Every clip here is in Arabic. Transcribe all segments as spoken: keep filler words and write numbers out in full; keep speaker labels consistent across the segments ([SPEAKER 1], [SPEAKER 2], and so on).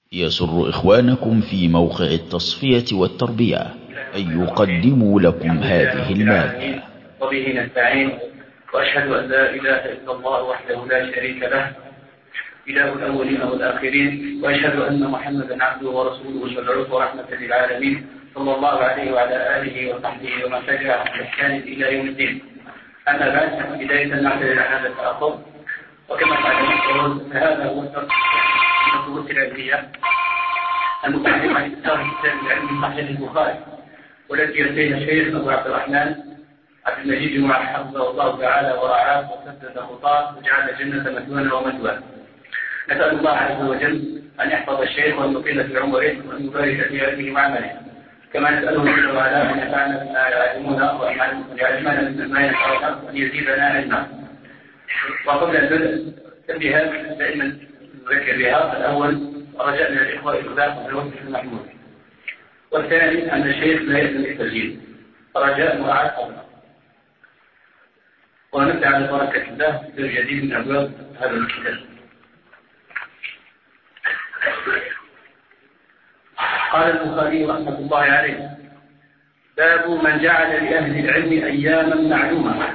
[SPEAKER 1] يسر إخوانكم في موقع التصفية والتربية أن يقدموا لكم هذه المادة.
[SPEAKER 2] وبه نستعين، وأشهد أن لا إله إلا الله وحده لا شريك له إله الأولين والآخرين، وأشهد أن محمدا عبده ورسوله المبعوث رحمة للعالمين صلى الله عليه وعلى آله وصحبه ومن تبعهم بإحسان إلى يوم الدين. أما بعد، بداية نعتذر عن هذا التأخر، وكما تعلمون فهذا هو الدروس العلمية المتعلقة عن إثار الكتاب العلمي صحيح البخاري، والتي يأتيها الشيخ أبو عبد الرحمن عبد المجيد جمعة حفظه الله تعالى ورعاه وسدد خطاه وجعل الجنة مثوانا ومثواه. نسأل الله عز وجل أن يحفظ الشيخ وأن يطيل في عمره وأن يبارك في علمه وعمله، كما نسأله جل وعلا أن ينفعنا بما يعلمنا وأن يعلمنا ما ينفعنا وأن يزيدنا علما. وقبل البدء تنبيهات دائما نذكر بها. الأول، رجعنا الإخوة الإخلاق في الوقت المحمود. والثاني، أن الشيخ لا يلزم التسجيل، رجاء مراعاة أمره. ونبدأ على بركة الله في الجديد من أبواب هذا الكتاب. قال البخاري رحمة الله عليه: باب من جعل لأهل العلم أياما معلومة.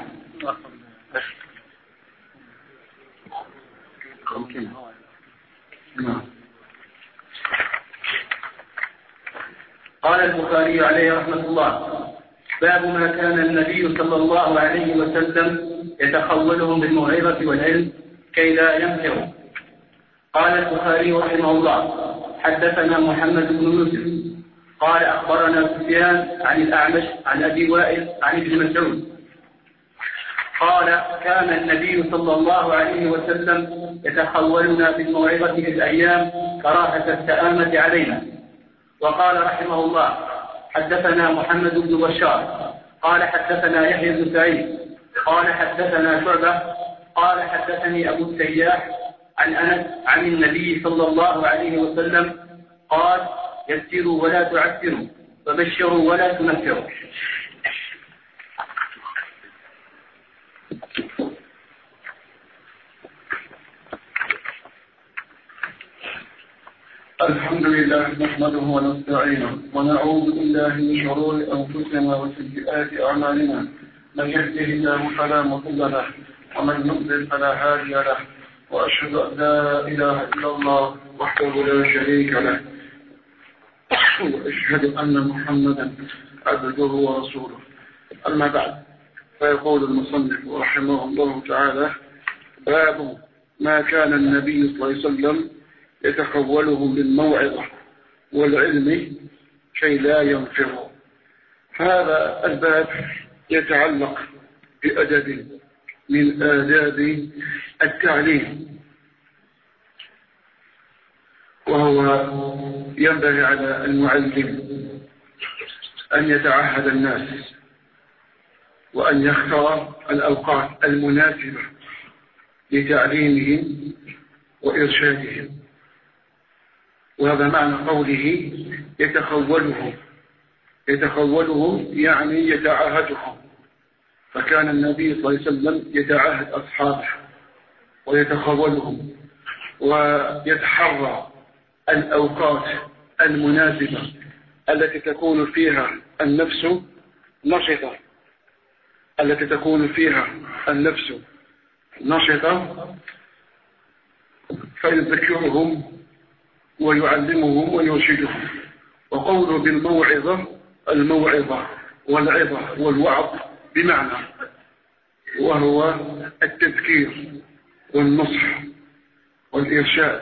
[SPEAKER 2] قال البخاري عليه رحمة الله: باب ما كان النبي صلى الله عليه وسلم يتخولهم بالموعظة والعلم كي لا ينفروا. قال البخاري رحمه الله: حدثنا محمد بن يوسف قال أخبرنا سفيان عن الأعمش عن أبي وائل عن ابن مسعود قال: كان النبي صلى الله عليه وسلم يتخولنا بالموعظة في الأيام كراهة التآمة علينا. وقال رحمه الله: حدثنا محمد بن بشار قال حدثنا يحيى بن سعيد قال حدثنا شعبة قال حدثني أبو السياح عن أنس عن النبي صلى الله عليه وسلم قال: يسروا ولا تعسروا، وبشروا ولا تنفروا.
[SPEAKER 3] الحمد لله نحمده ونستعينه ونعوذ بالله من شرور أنفسنا وسيئات أعمالنا. من يهده الله فلا مضل له ومن يضلل فلا هادي له، وأشهد أن لا إله إلا الله وحده لا شريك له، وأشهد أن محمدا عبده ورسوله. أما بعد، فيقول المصنف رحمه الله تعالى: باب ما كان النبي صلى الله عليه وسلم يتخولهم بالموعظة والعلم كي لا ينفروا. هذا الباب يتعلق بأدب من آداب التعليم، وهو ينبغي على المعلم أن يتعهد الناس وأن يختار الأوقات المناسبة لتعليمهم وإرشادهم. وهذا معنى قوله يتخولهم. يتخولهم يعني يتعاهدهم. فكان النبي صلى الله عليه وسلم يتعاهد أصحابه ويتخولهم ويتحرى الأوقات المناسبة التي تكون فيها النفس نشطة التي تكون فيها النفس نشطة فيذكرهم ويعلمهم ويرشدهم. وقوله بالموعظة، الموعظة والعظة والوعظ بمعنى، وهو التذكير والنصح والإرشاد.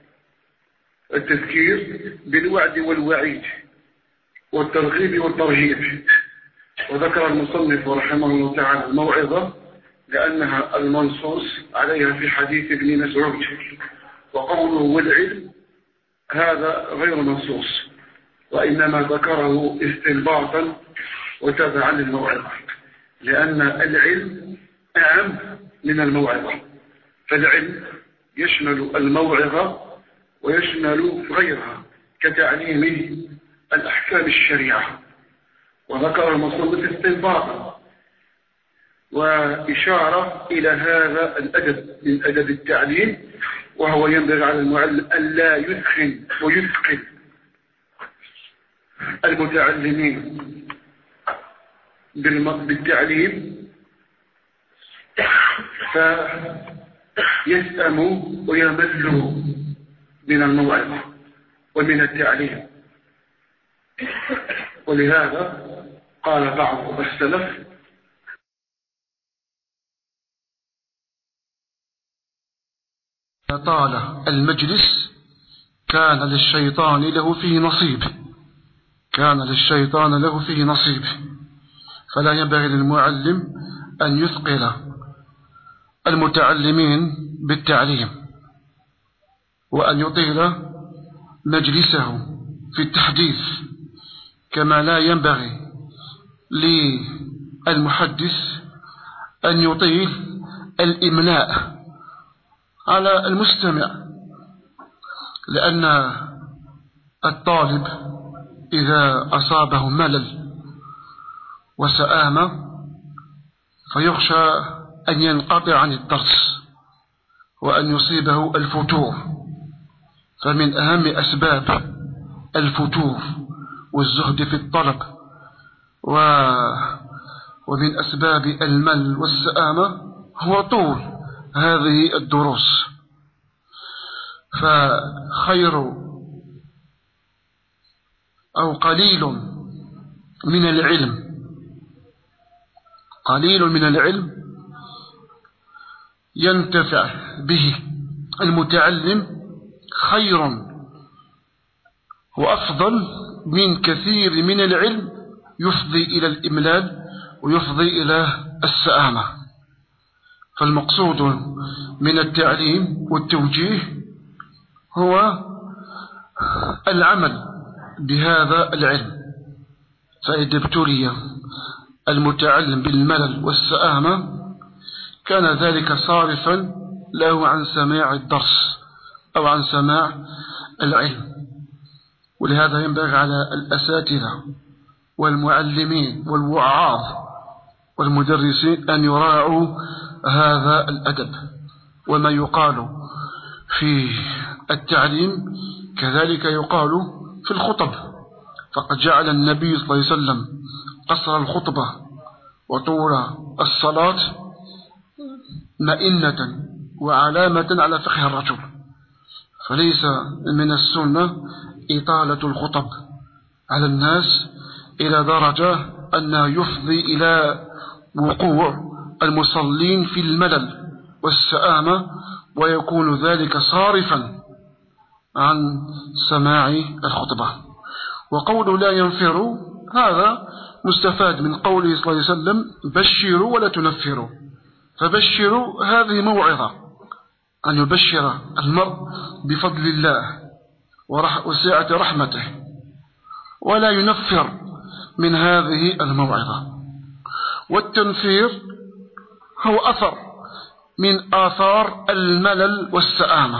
[SPEAKER 3] التذكير بالوعد والوعيد والترغيب والترهيب. وذكر المصنف رحمه الله تعالى الموعظة لأنها المنصوص عليها في حديث ابن مسعود. وقوله والعلم هذا غير منصوص، وإنما ذكره استنباطا وتبعا للموعظة، لأن العلم أعم من الموعظة. فالعلم يشمل الموعظة ويشمل غيرها كتعليم الأحكام الشريعة. وذكر المصنف استنباطا وإشارة إلى هذا الأدب من أدب التعليم وهو ينبغي على المعلم ألا يدخل ويثقل المتعلمين بالتعليم فيسأموا ويملوا من الموعظة ومن التعليم. ولهذا قال بعض السلف
[SPEAKER 4] طال المجلس كان للشيطان له فيه نصيب كان للشيطان له فيه نصيب فلا ينبغي للمعلم أن يثقل المتعلمين بالتعليم وأن يطيل مجلسه في التحديث، كما لا ينبغي للمحدث أن يطيل الإملاء على المستمع، لأن الطالب إذا أصابه ملل وسآمة فيخشى أن ينقطع عن الدرس وأن يصيبه الفتور. فمن أهم أسباب الفتور والزهد في الطلب ومن أسباب الملل والسآمة هو طول هذه الدروس. فخير أو قليل من العلم قليل من العلم ينتفع به المتعلم خير وأفضل من كثير من العلم يفضي إلى الإملال ويفضي إلى السآمة. فالمقصود من التعليم والتوجيه هو العمل بهذا العلم. فإذا ابتلي المتعلم بالملل والسآمة كان ذلك صارفا له عن سماع الدرس أو عن سماع العلم. ولهذا ينبغي على الأساتذة والمعلمين والوعاظ والمدرسين أن يراعوا هذا الأدب. وما يقال في التعليم كذلك يقال في الخطب، فقد جعل النبي صلى الله عليه وسلم قصر الخطبة وطول الصلاة مئنة وعلامة على فقه الرجل. فليس من السنة إطالة الخطب على الناس إلى درجة أنه يفضي إلى وقوع المصلين في الملل والسآمة ويكون ذلك صارفا عن سماع الخطبة. وقول لا ينفروا هذا مستفاد من قوله صلى الله عليه وسلم بشروا ولا تنفروا. فبشروا هذه موعظة، أن يبشر المرء بفضل الله وسعة رحمته ولا ينفر من هذه الموعظة. والتنفير هو أثر من آثار الملل والسآمة،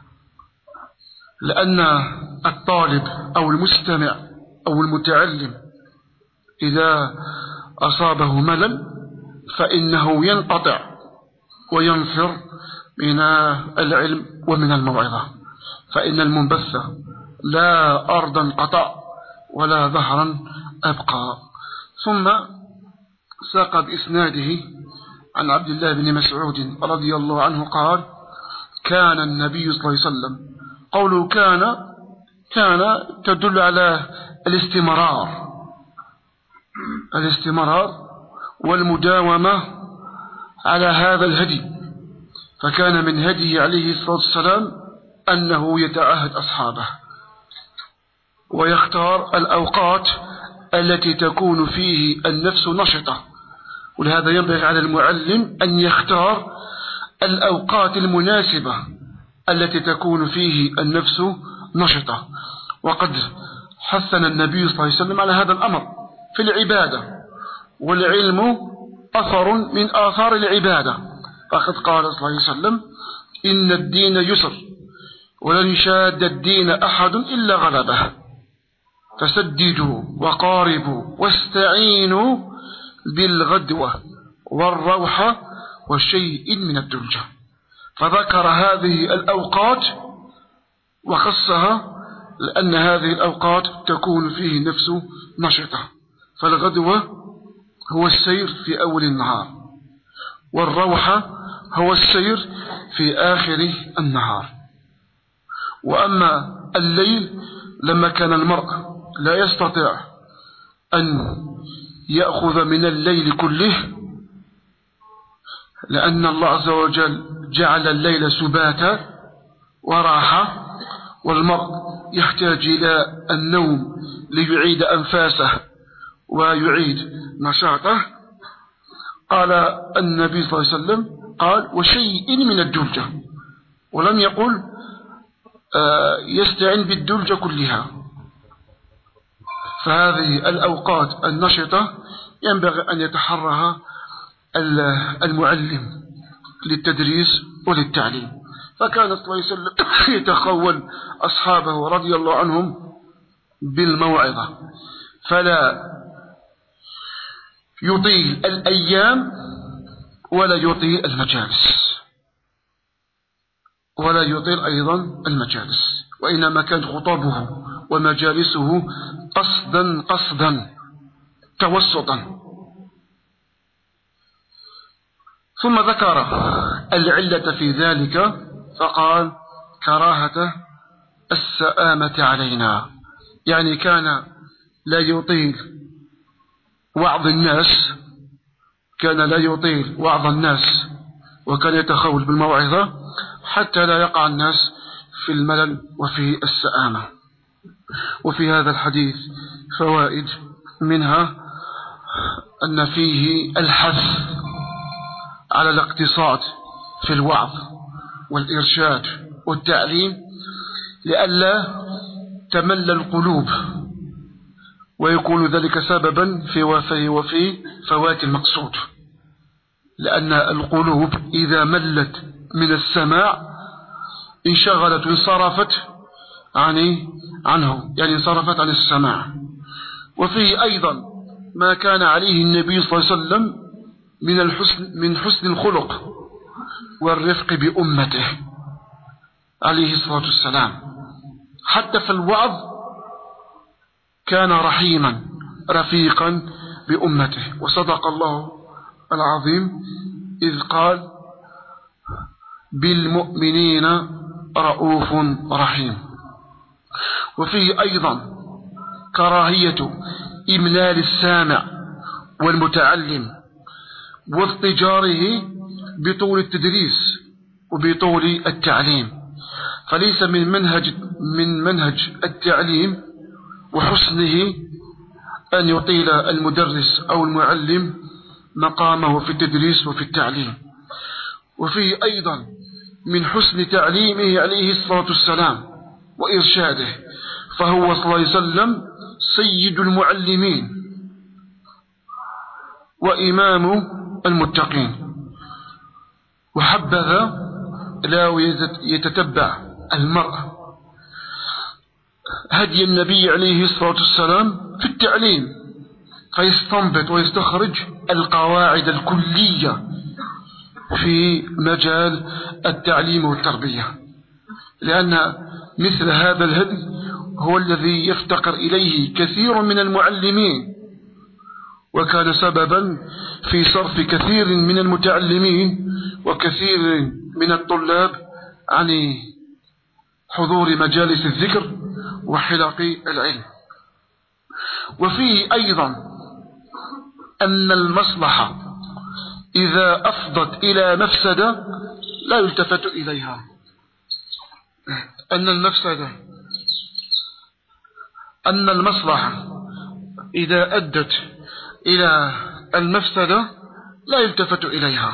[SPEAKER 4] لأن الطالب أو المستمع أو المتعلم إذا أصابه ملل فإنه ينقطع وينفر من العلم ومن الموعظة، فإن المنبث لا أرضا قطع ولا ظهرا أبقى. ثم ساق بإسناده عن عبد الله بن مسعود رضي الله عنه قال كان النبي صلى الله عليه وسلم، قوله كان كان تدل على الاستمرار الاستمرار والمداومة على هذا الهدي. فكان من هديه عليه الصلاة والسلام أنه يتعهد أصحابه ويختار الأوقات التي تكون فيه النفس نشطة. ولهذا ينبغي على المعلم أن يختار الأوقات المناسبة التي تكون فيه النفس نشطة. وقد حثنا النبي صلى الله عليه وسلم على هذا الأمر في العبادة، والعلم أثر من آثار العبادة. فقد قال صلى الله عليه وسلم إن الدين يسر ولن يشاد الدين أحد إلا غلبه، فسددوا وقاربوا واستعينوا بالغدوة والروحة وشيء من الدلجة. فذكر هذه الأوقات وخصها لأن هذه الأوقات تكون فيه النفس نشطة. فالغدوة هو السير في أول النهار، والروحة هو السير في آخر النهار. وأما الليل لما كان المرء لا يستطيع أن يأخذ من الليل كله، لأن الله عز وجل جعل الليل سباتا وراحة، والمرء يحتاج إلى النوم ليعيد أنفاسه ويعيد نشاطه. قال النبي صلى الله عليه وسلم قال وشيء من الدلجة، ولم يقل يستعين بالدلجة كلها. فهذه الأوقات النشطة ينبغي أن يتحرها المعلم للتدريس وللتعليم. فكان صلى الله عليه وسلم يتخول أصحابه رضي الله عنهم بالموعظة، فلا يطيل الأيام ولا يطيل المجالس ولا يطيل أيضا المجالس، وإنما كان خطابه ومجالسه قصدا قصدا توسطا. ثم ذكر العلة في ذلك فقال كراهة السآمة علينا، يعني كان لا يطيل وعظ الناس كان لا يطيل وعظ الناس وكان يتخول بالموعظة حتى لا يقع الناس في الملل وفي السآمة. وفي هذا الحديث فوائد، منها أن فيه الحث على الاقتصاد في الوعظ والإرشاد والتعليم لئلا تمل القلوب ويكون ذلك سببا في وفي وفي فوات المقصود، لأن القلوب إذا ملت من السماع انشغلت وانصرفت عن عنه يعني انصرفت عن السماع. وفيه أيضا ما كان عليه النبي صلى الله عليه وسلم من الحسن من حسن الخلق والرفق بأمته عليه الصلاة والسلام. حتى في الوعظ كان رحيما رفيقا بأمته، وصدق الله العظيم إذ قال بالمؤمنين رؤوف رحيم. وفيه أيضا كراهية إملال السامع والمتعلم واضطجاره بطول التدريس وبطول التعليم، فليس من منهج من منهج التعليم وحسنه أن يطيل المدرس أو المعلم مقامه في التدريس وفي التعليم. وفيه أيضا من حسن تعليمه عليه الصلاة والسلام وإرشاده، فهو صلى الله عليه وسلم سيد المعلمين وإمام المتقين. وحبذا لا يتتبع المرء هدي النبي عليه الصلاة والسلام في التعليم فيستنبط ويستخرج القواعد الكلية في مجال التعليم والتربية، لأن مثل هذا الهدي هو الذي يفتقر إليه كثير من المعلمين، وكان سببا في صرف كثير من المتعلمين وكثير من الطلاب عن حضور مجالس الذكر وحلق العلم. وفيه أيضا أن المصلحة إذا أفضت إلى مفسدة لا يلتفت إليها، أن المفسدة أن المصلحة إذا أدت إلى المفسدة لا يلتفت إليها.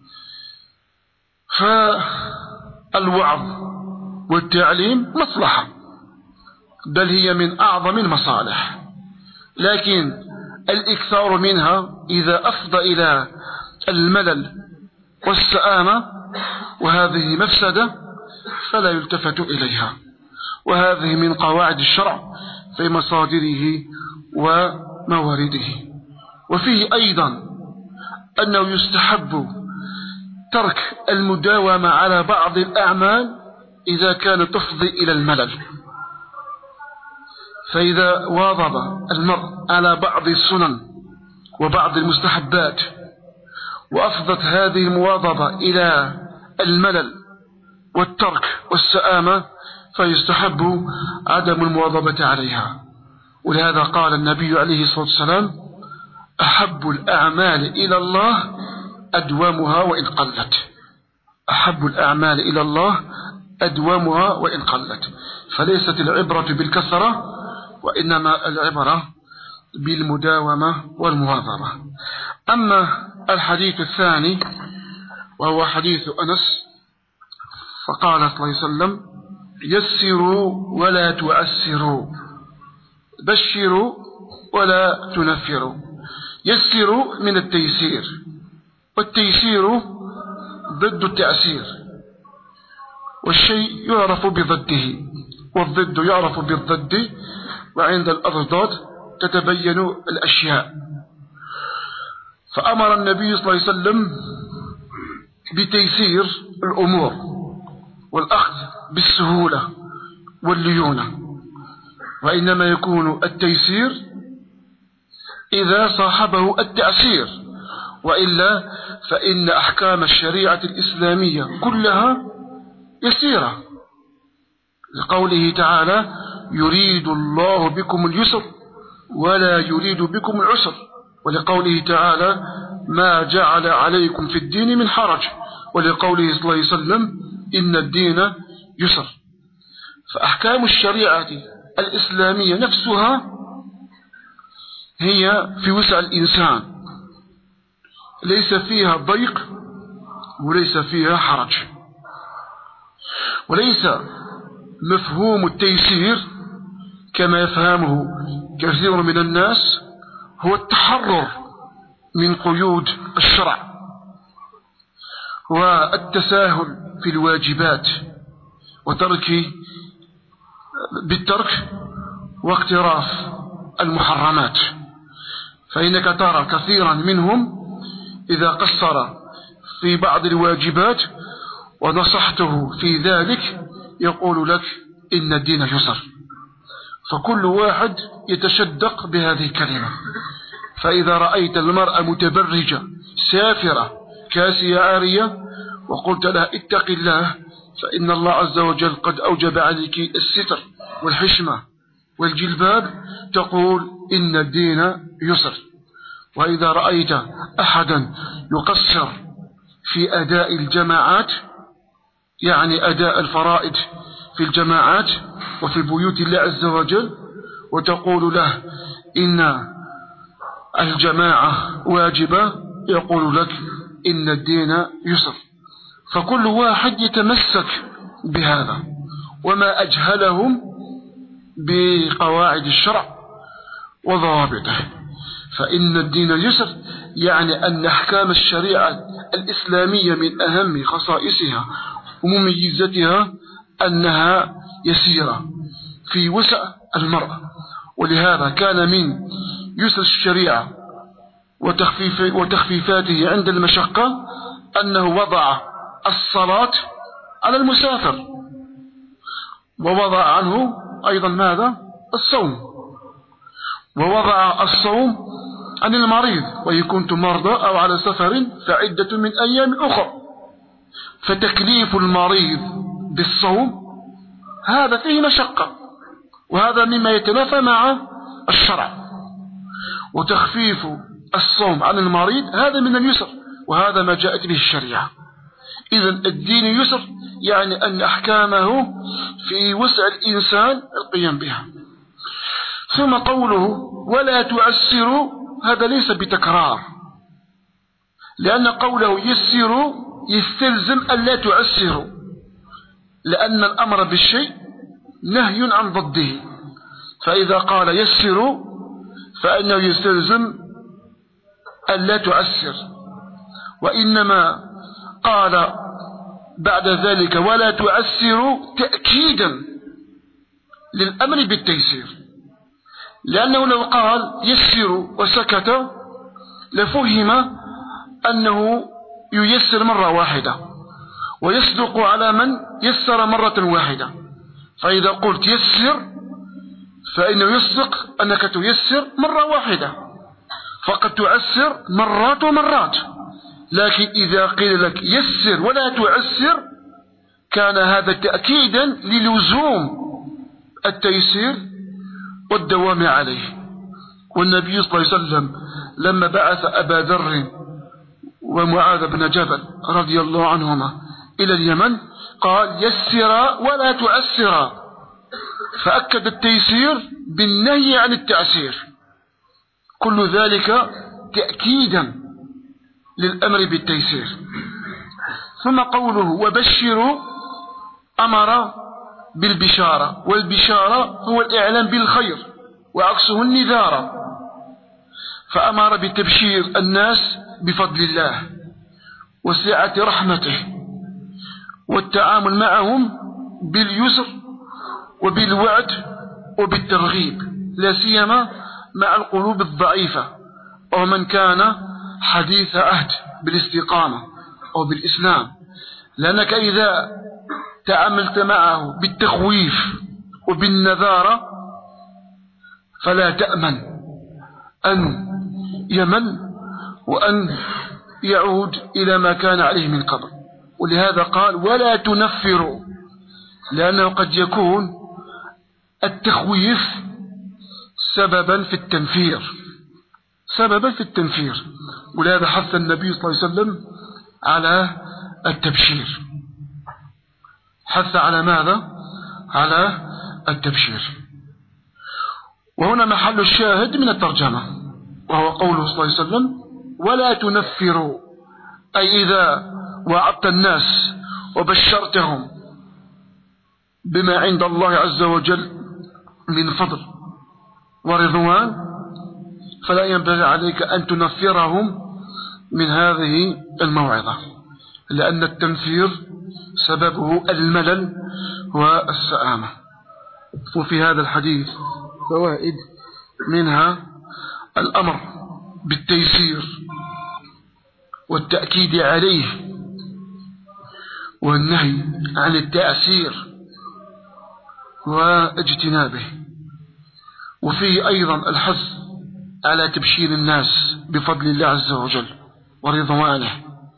[SPEAKER 4] فالوعظ والتعليم مصلحة، بل هي من أعظم المصالح، لكن الإكثار منها إذا أفضى إلى الملل والسآمة وهذه مفسدة فلا يلتفت إليها. وهذه من قواعد الشرع في مصادره وموارده. وفيه أيضا أنه يستحب ترك المداومة على بعض الأعمال إذا كان تفضي إلى الملل. فإذا واظب المرء على بعض السنن وبعض المستحبات وأفضت هذه المواظبة إلى الملل والترك والسآمة فيستحب عدم المواظبة عليها. ولهذا قال النبي عليه الصلاة والسلام: أحب الأعمال إلى الله أدومها وإن قلت. أحب الأعمال إلى الله أدومها وإن قلت. فليست العبرة بالكثرة وإنما العبرة بالمداومة والمواظبة. أما الحديث الثاني وهو حديث أنس فقال صلى الله عليه وسلم: يسروا ولا تعسروا، بشروا ولا تنفروا. يسروا من التيسير، والتيسير ضد التعسير، والشيء يعرف بضده والضد يعرف بالضد، وعند الأضداد تتبين الأشياء. فأمر النبي صلى الله عليه وسلم بتيسير الأمور والأخذ بالسهولة والليونة، وإنما يكون التيسير إذا صاحبه التعسير، وإلا فإن أحكام الشريعة الإسلامية كلها يسيرة، لقوله تعالى: يريد الله بكم اليسر ولا يريد بكم العسر، ولقوله تعالى: ما جعل عليكم في الدين من حرج، ولقوله صلى الله عليه وسلم: إن الدين يسر. فأحكام الشريعة الإسلامية نفسها هي في وسع الإنسان، ليس فيها ضيق وليس فيها حرج. وليس مفهوم التيسير كما يفهمه كثير من الناس هو التحرر من قيود الشرع والتساهل في الواجبات وترك بالترك واقتراف المحرمات. فإنك ترى كثيرا منهم إذا قصر في بعض الواجبات ونصحته في ذلك يقول لك: إن الدين يسر. فكل واحد يتشدق بهذه الكلمة. فإذا رأيت المرأة متبرجة سافرة كاسية عارية وقلت لها: اتق الله فإن الله عز وجل قد أوجب عليك الستر والحشمة والجلباب، تقول: إن الدين يسر. وإذا رأيت أحدا يقصر في أداء الجماعات، يعني أداء الفرائض في الجماعات وفي بيوت الله عز وجل، وتقول له: إن الجماعة واجبة، يقول لك: إن الدين يسر. فكل واحد يتمسك بهذا، وما أجهلهم بقواعد الشرع وضوابطه. فإن الدين يسر يعني أن أحكام الشريعة الإسلامية من أهم خصائصها ومميزتها أنها يسيرة في وسع المرأة. ولهذا كان من يسر الشريعة وتخفيف وتخفيفاته عند المشقة أنه وضع الصلاة على المسافر، ووضع عنه أيضا ماذا؟ الصوم، ووضع الصوم عن المريض: وإن كنتم مرضى أو على سفر فعدة من أيام أخرى. فتكليف المريض بالصوم هذا فيه مشقة، وهذا مما يتنافى مع الشرع. وتخفيف الصوم عن المريض هذا من اليسر، وهذا ما جاءت به الشريعة. إذن الدين يسر يعني أن أحكامه في وسع الإنسان القيام بها. ثم قوله: ولا تعسروا، هذا ليس بتكرار، لأن قوله يسروا يستلزم أن لا تعسروا، لأن الأمر بالشيء نهي عن ضده. فإذا قال يسروا فإنه يستلزم أن لا تعسر، وإنما قال بعد ذلك ولا تعسروا تأكيدا للأمر بالتيسير، لأنه لو قال يسروا وسكت لفهم أنه ييسر مرة واحدة، ويصدق على من يسر مرة واحدة. فإذا قلت يسر فإنه يصدق أنك تيسر مرة واحدة، فقد تعسر مرات ومرات. لكن إذا قيل لك يسر ولا تعسر كان هذا تأكيدا للزوم التيسير والدوام عليه. والنبي صلى الله عليه وسلم لما بعث أبا ذر ومعاذ بن جبل رضي الله عنهما إلى اليمن قال يسرا ولا تعسرا، فأكد التيسير بالنهي عن التعسير، كل ذلك تأكيدا للأمر بالتيسير. ثم قوله وبشروا أمر بالبشارة، والبشارة هو الإعلام بالخير وعكسه النذارة، فأمر بتبشير الناس بفضل الله وسعة رحمته والتعامل معهم باليسر وبالوعد وبالترغيب، لا سيما مع القلوب الضعيفة ومن كان حديث عهد بالاستقامة أو بالإسلام، لأنك إذا تعاملت معه بالتخويف وبالنذارة فلا تأمن أن يمل وأن يعود إلى ما كان عليه من قبل. ولهذا قال ولا تنفروا، لأنه قد يكون التخويف سببا في التنفير سببا في التنفير ولهذا حث النبي صلى الله عليه وسلم على التبشير. حث على ماذا؟ على التبشير. وهنا محل الشاهد من الترجمة، وهو قوله صلى الله عليه وسلم ولا تنفروا، أي إذا وعدت الناس وبشرتهم بما عند الله عز وجل من فضل ورضوان فلا ينبغي عليك أن تنفرهم من هذه الموعظة، لأن التنفير سببه الملل والسآمة. وفي هذا الحديث فوائد، منها الأمر بالتيسير والتأكيد عليه، والنهي عن التعسير واجتنابه. وفيه أيضا الحث على تبشير الناس بفضل الله عز وجل ورضوانه.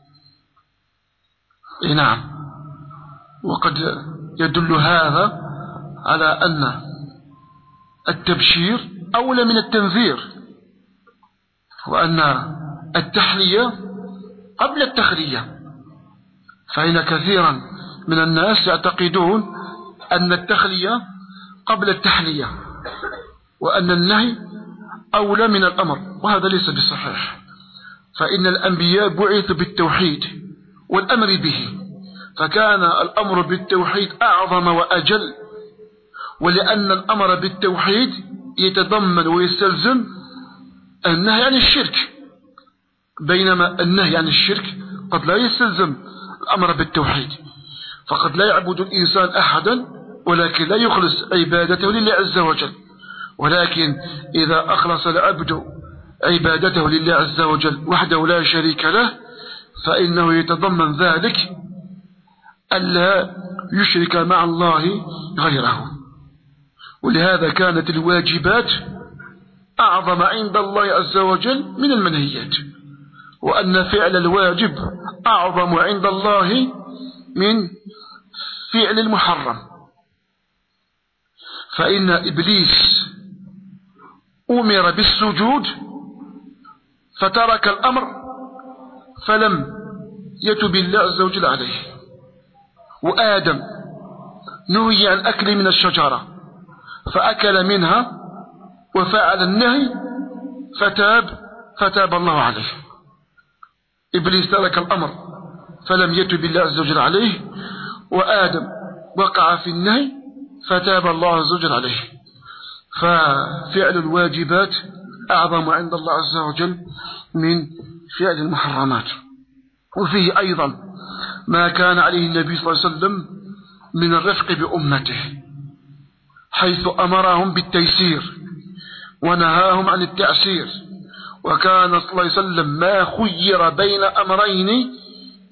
[SPEAKER 4] نعم، وقد يدل هذا على أن التبشير أولى من التنذير، وأن التحلية قبل التخلية، فإن كثيرا من الناس يعتقدون أن التخلية قبل التحلية وأن النهي أولى من الأمر، وهذا ليس بصحيح. فإن الأنبياء بعثوا بالتوحيد والأمر به، فكان الأمر بالتوحيد أعظم وأجل، ولأن الأمر بالتوحيد يتضمن ويستلزم النهي عن الشرك، بينما النهي عن الشرك قد لا يستلزم الأمر بالتوحيد. فقد لا يعبد الإنسان أحدا ولكن لا يخلص عبادته لله عز وجل، ولكن إذا أخلص العبد عبادته لله عز وجل وحده لا شريك له فإنه يتضمن ذلك ألا يشرك مع الله غيره. ولهذا كانت الواجبات أعظم عند الله عز وجل من المنهيات، وأن فعل الواجب أعظم عند الله من فعل المحرم. فإن إبليس أمر بالسجود فترك الأمر فلم يتب الله عز وجل عليه، وآدم نهي عن أكل من الشجرة فأكل منها وفعل النهي فتاب فتاب الله عليه. إبليس ترك الأمر فلم يتب الله عز وجل عليه، وآدم وقع في النهي فتاب الله عز وجل عليه. ففعل الواجبات أعظم عند الله عز وجل من فعل المحرمات. وفيه أيضا ما كان عليه النبي صلى الله عليه وسلم من الرفق بأمته، حيث أمرهم بالتيسير ونهاهم عن التعسير، وكان صلى الله عليه وسلم ما خير بين أمرين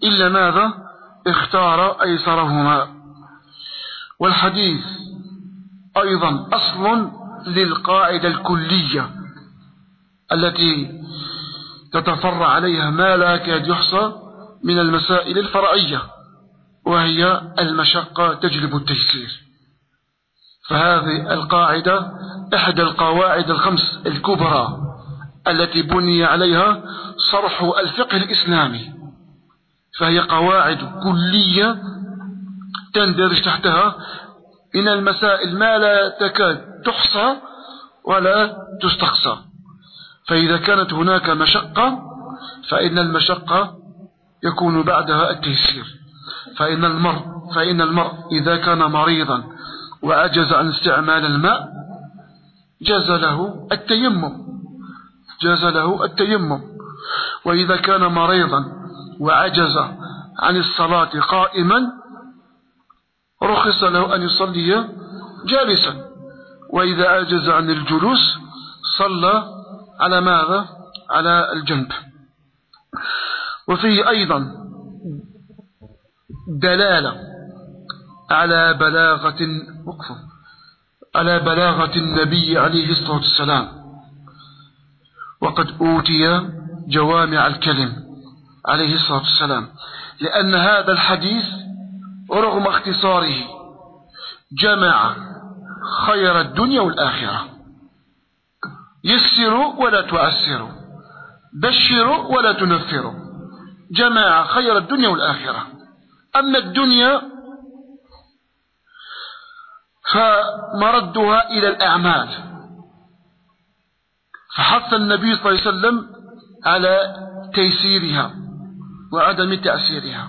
[SPEAKER 4] إلا ماذا؟ اختار أيسرهما. والحديث أيضا أصل للقاعدة الكلية التي تتفرع عليها ما لا يكاد يحصى من المسائل الفرعية، وهي المشقة تجلب التيسير. فهذه القاعدة إحدى القواعد الخمس الكبرى التي بني عليها صرح الفقه الإسلامي، فهي قواعد كلية تندرج تحتها من المسائل ما لا تكاد تحصى ولا تستقصى. فإذا كانت هناك مشقة فإن المشقة يكون بعدها التيسير. فإن المرء فإن المرء إذا كان مريضا وعجز عن استعمال الماء جاز له التيمم جاز له التيمم وإذا كان مريضا وعجز عن الصلاة قائما رخص له أن يصلي جالسا، وإذا عجز عن الجلوس صلى على ماذا؟ على الجنب. وفيه أيضا دلالة على بلاغة وقف على بلاغة النبي عليه الصلاة والسلام، وقد أوتي جوامع الكلم عليه الصلاة والسلام، لأن هذا الحديث رغم اختصاره جمع خير الدنيا والآخرة. يسروا ولا تعسروا، بشروا ولا تنفروا، جمع خير الدنيا والآخرة. أما الدنيا فمردها إلى الأعمال، فحث النبي صلى الله عليه وسلم على تيسيرها وعدم تأثيرها.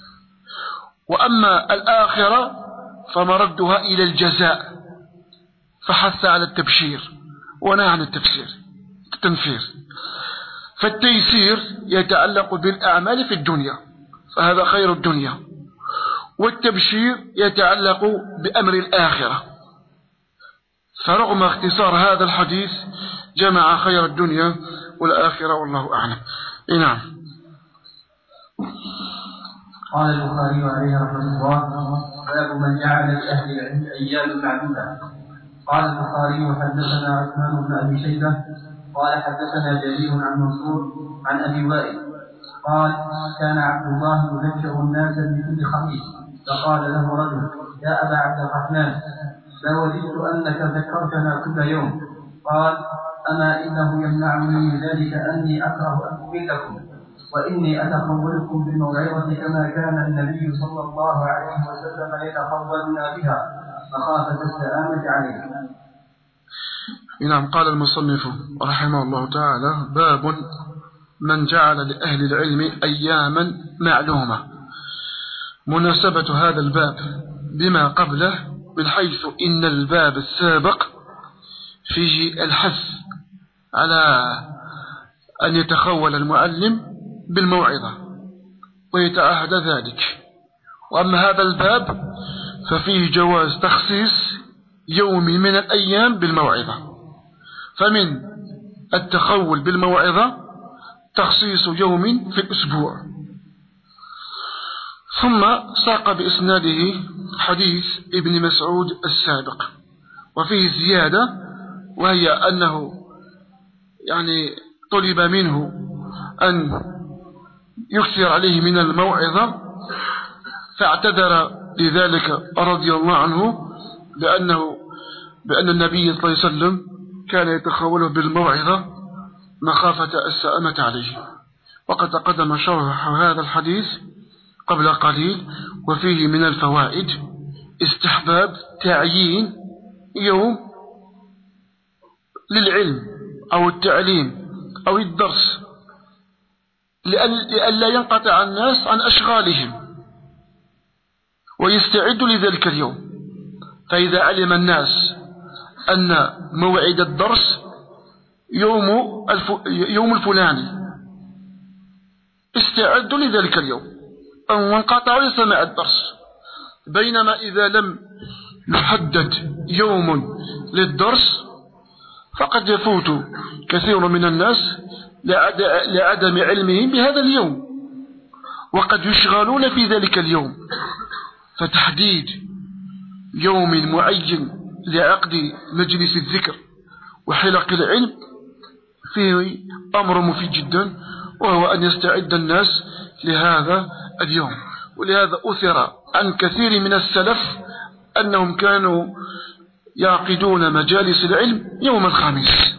[SPEAKER 4] وأما الآخرة فمردها إلى الجزاء، فحث على التبشير ونهى عن التفسير التنفير. فالتيسير يتعلق بالأعمال في الدنيا، فهذا خير الدنيا، والتبشير يتعلق بأمر الآخرة. فرغم اختصار هذا الحديث جمع خير الدنيا والآخرة، والله أعلم. نعم.
[SPEAKER 5] قال البخاري عليه رحمه الله: باب من جعل لأهل العلم أيام معدودة. قال البخاري: حدثنا عثمان بن أبي شيبة قال حدثنا جرير عن منصور عن أبي وائل قال: كان عبد الله يذكر الناس بكل خميس، فقال له رجل: يا أبا عبد الرحمن، لوددت أنك ذكرتنا كل يوم. قال: أما إنه يمنعني من ذلك أني أكره أن أميتكم، وإني أتخولكم بالموعظة كما كان النبي صلى الله عليه وسلم يتخولنا بها مخافة السلامة عليه.
[SPEAKER 4] نعم. قال المصنف رحمه الله تعالى: باب من جعل لأهل العلم أياما معلومة. مناسبة هذا الباب بما قبله من حيث إن الباب السابق فيه الحث على أن يتخول المعلم بالموعظة ويتعهد ذلك، وأما هذا الباب ففيه جواز تخصيص يوم من الأيام بالموعظة. فمن التخول بالموعظة تخصيص يوم في الأسبوع. ثم ساق بإسناده حديث ابن مسعود السابق، وفيه زيادة، وهي أنه يعني طلب منه أن يكثر عليه من الموعظة، فاعتذر لذلك رضي الله عنه بأنه بأن النبي صلى الله عليه وسلم كان يتخوله بالموعظة مخافة السآمة عليه. وقد تقدم شرح هذا الحديث قبل قليل. وفيه من الفوائد استحباب تعيين يوم للعلم أو التعليم أو الدرس، لئلا ينقطع الناس عن أشغالهم ويستعدوا لذلك اليوم. فإذا علم الناس أن موعد الدرس يوم الف... يوم الفلاني استعدوا لذلك اليوم وانقطعوا لسماع الدرس. بينما إذا لم يحدد يوم للدرس فقد يفوت كثير من الناس لعدم علمهم بهذا اليوم، وقد يشغلون في ذلك اليوم. فتحديد يوم معين لعقد مجلس الذكر وحلق العلم فيه أمر مفيد جدا، وهو أن يستعد الناس لهذا اليوم. ولهذا أثر عن كثير من السلف أنهم كانوا يعقدون مجالس العلم يوم الخميس.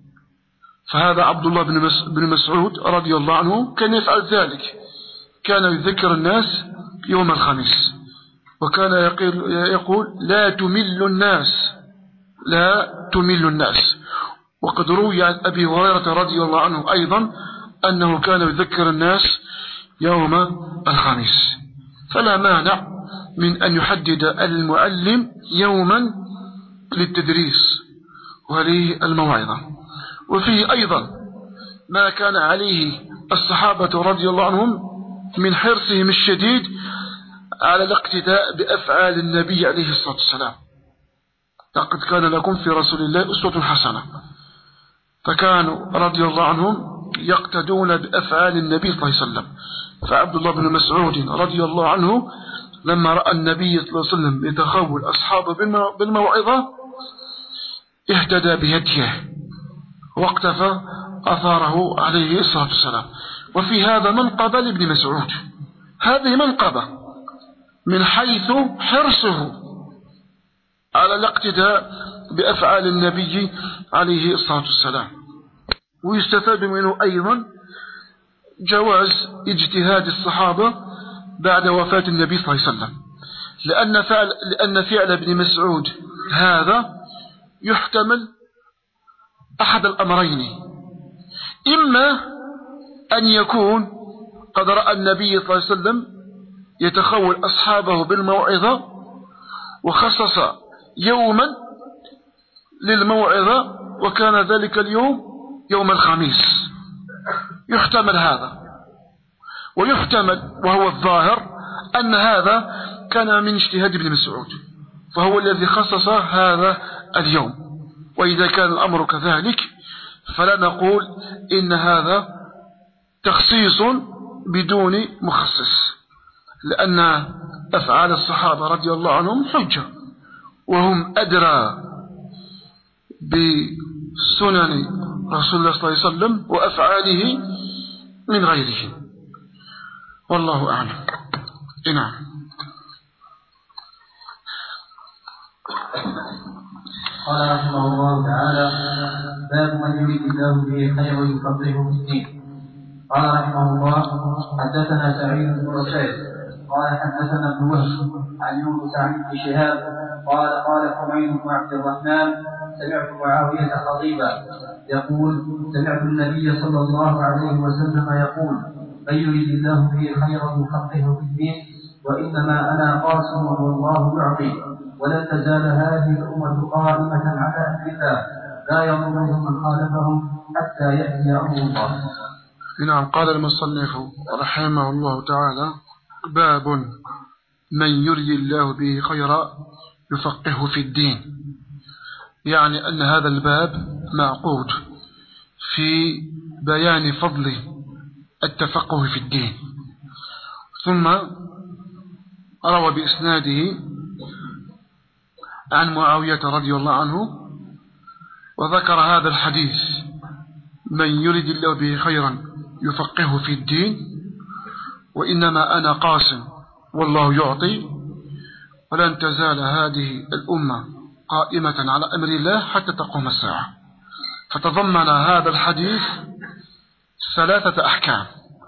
[SPEAKER 4] فهذا عبد الله بن مسعود رضي الله عنه كان يفعل ذلك، كان يذكر الناس يوم الخميس، وكان يقول لا تمل الناس لا تمل الناس. وقد روي عن أبي هريرة رضي الله عنه أيضا أنه كان يذكر الناس يوم الخميس. فلا مانع من أن يحدد المعلم يوما للتدريس وهذه الموعظة. وفيه أيضا ما كان عليه الصحابة رضي الله عنهم من حرصهم الشديد على الاقتداء بأفعال النبي عليه الصلاة والسلام. لقد كان لكم في رسول الله أسوة حسنة. فكانوا رضي الله عنهم يقتدون بأفعال النبي صلى الله عليه وسلم. فعبد الله بن مسعود رضي الله عنه لما رأى النبي صلى الله عليه وسلم يتخول أصحابه بالموعظة اهتدى بهديه واقتفى أثاره عليه الصلاة والسلام. وفي هذا منقبة لابن مسعود، هذه منقبة من حيث حرصه على الاقتداء بأفعال النبي عليه الصلاة والسلام. ويستفاد منه أيضا جواز اجتهاد الصحابة بعد وفاة النبي صلى الله عليه وسلم، لأن فعل, لأن فعل ابن مسعود هذا يحتمل أحد الأمرين: إما أن يكون قد رأى النبي صلى الله عليه وسلم يتخول أصحابه بالموعظة وخصص يوما للموعظة وكان ذلك اليوم يوم الخميس، يحتمل هذا. ويحتمل وهو الظاهر أن هذا كان من اجتهاد ابن مسعود، فهو الذي خصص هذا اليوم. وإذا كان الأمر كذلك فلا نقول إن هذا تخصيص بدون مخصص، لأن أفعال الصحابة رضي الله عنهم حجة، وهم أدرى بسنن رسول الله صلى الله عليه وسلم وأفعاله من غيره، والله أعلم. نعم.
[SPEAKER 5] قال رحمه الله تعالى: باب من يريد الله به خيرا يفقهه في الدين. قال رحمه الله: حدثنا سعيد بن رشيد قال حدثنا ابن وهب عن يونس عن ابن شهاب قال قال حميد بن عبد الرحمن: سمعت معاوية خطيبا يقول: سمعت النبي صلى الله عليه وسلم يقول: من يريد الله به خيرا يفقهه في الدين، وإنما أنا قاسم والله يعطي، ولن تزال هذه الأمة قائمة على أمر الله لا يضرهم من خالفهم حتى يأتي أمر الله.
[SPEAKER 4] نعم. قال المصنف رحمه الله تعالى: باب من يريد الله به خيرا يفقهه في الدين، يعني أن هذا الباب معقود في بيان فضل التفقه في الدين. ثم روى بإسناده عن معاوية رضي الله عنه وذكر هذا الحديث: من يريد الله به خيرا يفقهه في الدين، وإنما أنا قاسم والله يعطي، ولن تزال هذه الأمة قائمة على أمر الله حتى تقوم الساعة. فتضمن هذا الحديث ثلاثة أحكام.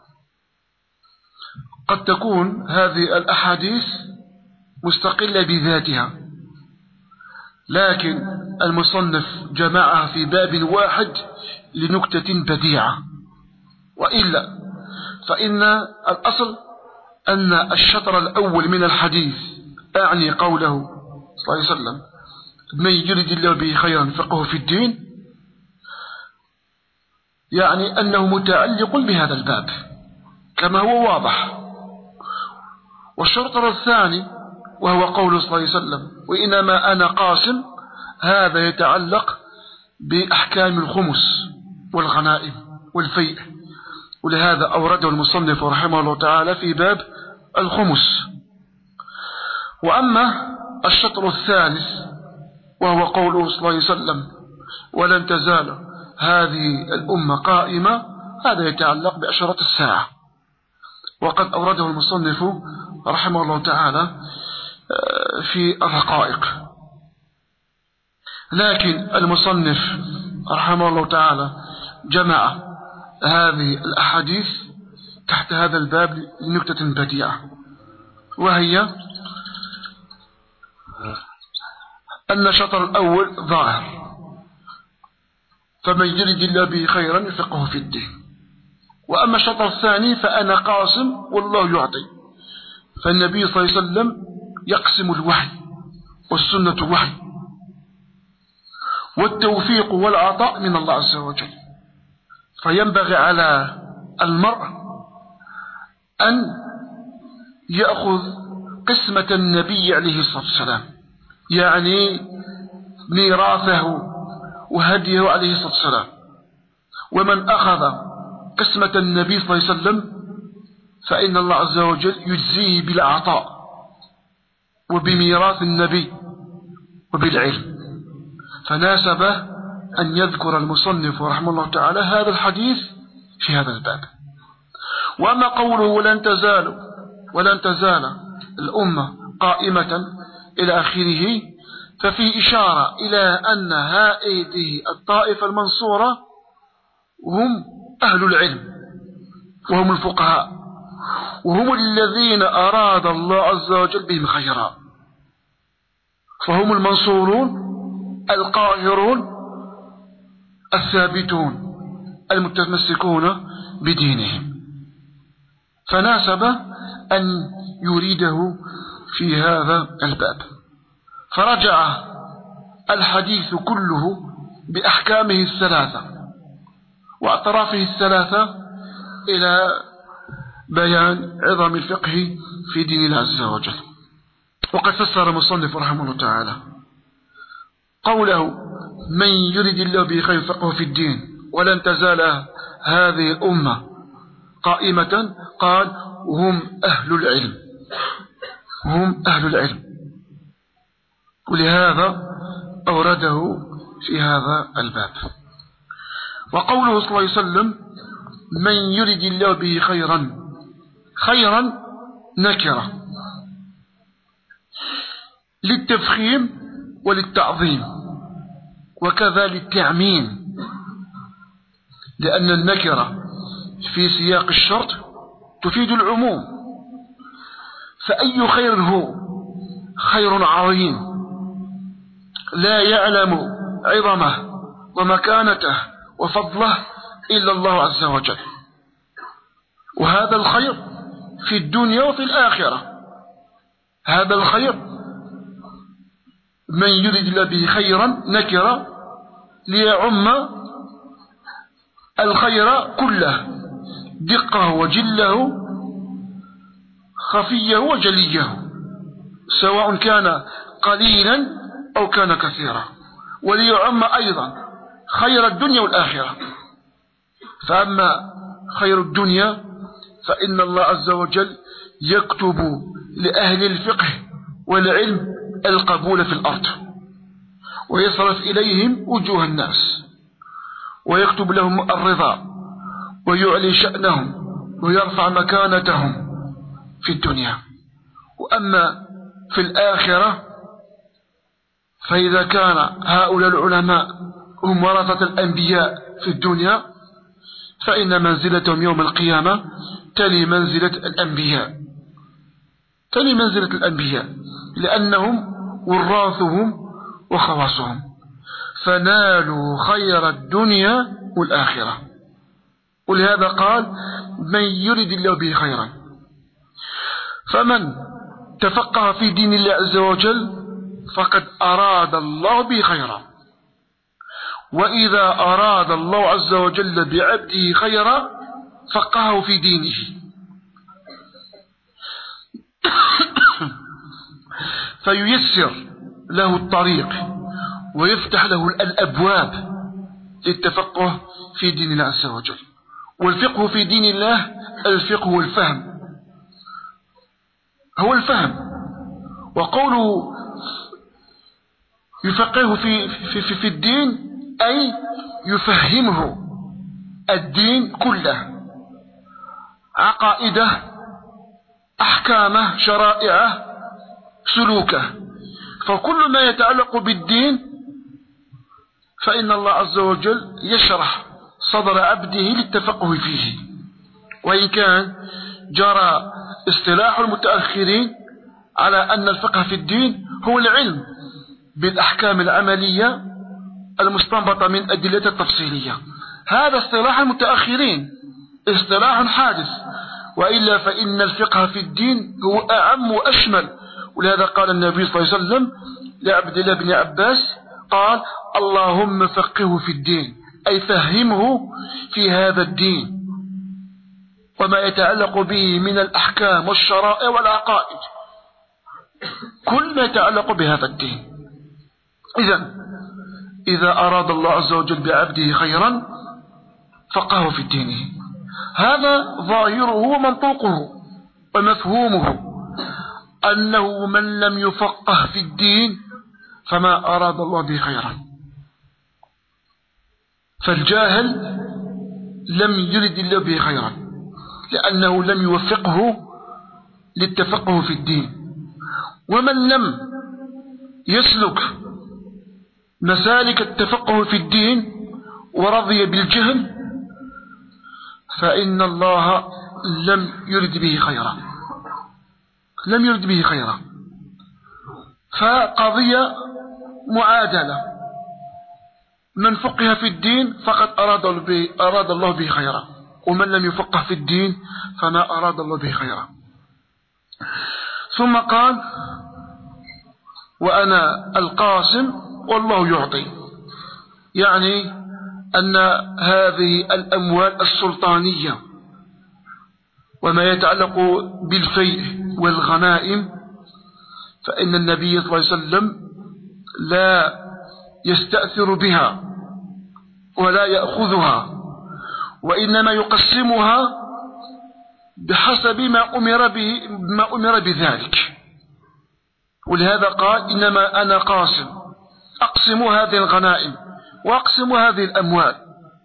[SPEAKER 4] قد تكون هذه الأحاديث مستقلة بذاتها، لكن المصنف جمعها في باب واحد لنكتة بديعة، وإلا فإن الأصل أن الشطر الأول من الحديث، أعني قوله صلى الله عليه وسلم: من يريد الله به خيرا يفقهه في الدين، يعني أنه متعلق بهذا الباب كما هو واضح. والشطر الثاني وهو قوله صلى الله عليه وسلم: وإنما أنا قاسم، هذا يتعلق بأحكام الخمس والغنائم والفيء، ولهذا أورده المصنف رحمه الله تعالى في باب الخمس. وأما الشطر الثالث وهو قوله صلى الله عليه وسلم ولن تزال هذه الأمة قائمة، هذا يتعلق بأشرة الساعة، وقد أورده المصنف رحمه الله تعالى في الرقائق. لكن المصنف رحمه الله تعالى جمع هذه الأحاديث تحت هذا الباب لنكتة بديعة، وهي أن الشطر الأول ظاهر، فمن يرد الله به خيرا يفقهه في الدين. وأما الشطر الثاني فأنا قاسم والله يعطي، فالنبي صلى الله عليه وسلم يقسم الوحي والسنة وحي، والتوفيق والعطاء من الله عز وجل. فينبغي على المرء أن يأخذ قسمة النبي عليه الصلاة والسلام، يعني ميراثه وهديه عليه الصلاة والسلام. ومن أخذ قسمة النبي صلى الله عليه وسلم فإن الله عز وجل يجزيه بالعطاء وبميراث النبي وبالعلم. فناسب أن يذكر المصنف رحمه الله تعالى هذا الحديث في هذا الباب. وأما قوله ولن تزال ولن تزال الأمة قائمة إلى آخره، ففي إشارة إلى أن هذه الطائفة المنصورة هم أهل العلم وهم الفقهاء، وهم الذين أراد الله عز وجل بهم خيرا، فهم المنصورون القاهرون الثابتون المتمسكون بدينهم. فناسب أن يريده في هذا الباب، فرجع الحديث كله بأحكامه الثلاثة وأطرافه الثلاثة إلى بيان عظم الفقه في دين الله عز وجل. وقد فسر المصنف رحمه الله تعالى قوله من يرد الله به خير فقه في الدين ولن تزال هذه الأمة قائمة، قال هم أهل العلم، هم أهل العلم، ولهذا أورده في هذا الباب. وقوله صلى الله عليه وسلم من يرد الله به خيرا، خيرا نكرة للتفخيم وللتعظيم وكذا للتعميم، لأن النكرة في سياق الشرط تفيد العموم. فأي خير هو خير عظيم لا يعلم عظمه ومكانته وفضله إلا الله عز وجل، وهذا الخير في الدنيا وفي الآخرة. هذا الخير من يريد الله به خيرا نكرة ليعم الخير كله، دقه وجله خفيه وجليه، سواء كان قليلا أو كان كثيرا، وليعم أيضا خير الدنيا والآخرة. فأما خير الدنيا فإن الله عز وجل يكتب لأهل الفقه والعلم القبول في الأرض، ويصرف إليهم وجوه الناس، ويكتب لهم الرضا، ويعلي شأنهم ويرفع مكانتهم في الدنيا. وأما في الآخرة فإذا كان هؤلاء العلماء هم ورثة الأنبياء في الدنيا، فإن منزلتهم يوم القيامة تلي منزلة الأنبياء، تلي منزلة الأنبياء، لأنهم وراثهم وخواصهم، فنالوا خير الدنيا والآخرة. ولهذا قال من يرد الله به خيرا. فمن تفقه في دين الله عز وجل فقد أراد الله به خيرا، وإذا أراد الله عز وجل بعبده خيرا فقهه في دينه. فييسر له الطريق ويفتح له الأبواب للتفقه في دين الله عز وجل. والفقه في دين الله الفقه والفهم، هو الفهم. وقوله يفقهه في, في, في, في الدين أي يفهمه الدين كله، عقائده، أحكامه، شرائعه، سلوكه. فكل ما يتعلق بالدين فإن الله عز وجل يشرح صدر عبده للتفقه فيه. وإن كان جرى اصطلاح المتأخرين على أن الفقه في الدين هو العلم بالأحكام العملية المستنبطة من أدلة التفصيلية، هذا اصطلاح المتأخرين، اصطلاح حادث. وإلا فإن الفقه في الدين هو أعم وأشمل. ولهذا قال النبي صلى الله عليه وسلم لعبد الله بن عباس قال اللهم فقهه في الدين، أي فهمه في هذا الدين وما يتعلق به من الأحكام والشرائع والعقائد، كل ما يتعلق بهذا الدين. إذن إذا أراد الله عز وجل بعبده خيرا فقهه في دينه، هذا ظاهره ومنطوقه ومفهومه، أنه من لم يفقه في الدين فما أراد الله به خيرا. فالجاهل لم يرد الله به خيرا لأنه لم يوفقه للتفقه في الدين. ومن لم يسلك مسالك التفقه في الدين ورضي بالجهل فإن الله لم يرد به خيرا، لم يرد به خيرا. فقضية معادلة، من فقه في الدين فقد أراد, أراد الله به خيرا، ومن لم يفقه في الدين فما أراد الله به خيرا. ثم قال وأنا القاسم والله يعطي، يعني أن هذه الأموال السلطانية وما يتعلق بالفيء والغنائم فإن النبي صلى الله عليه وسلم لا يستأثر بها ولا يأخذها، وإنما يقسمها بحسب ما أمر به ما أمر بذلك. ولهذا قال إنما أنا قاسم، أقسم هذه الغنائم وأقسم هذه الأموال،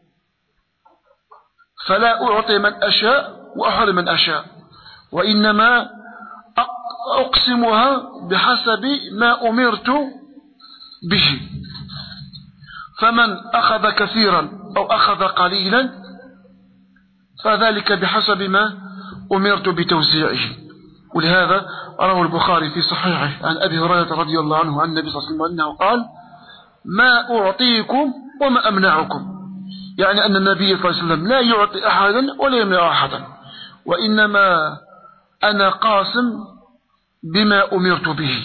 [SPEAKER 4] فلا أعطي من أشاء وأحرم من أشاء، وإنما أقسمها بحسب ما أمرت به. فمن أخذ كثيرا أو أخذ قليلا فذلك بحسب ما أمرت بتوزيعه. ولهذا روى البخاري في صحيحه عن أبي هريرة رضي الله عنه عن النبي صلى الله عليه وسلم أنه قال ما أعطيكم وما أمنعكم، يعني أن النبي صلى الله عليه وسلم لا يعطي أحدا ولا يمنع أحدا، وإنما أنا قاسم بما أمرت به.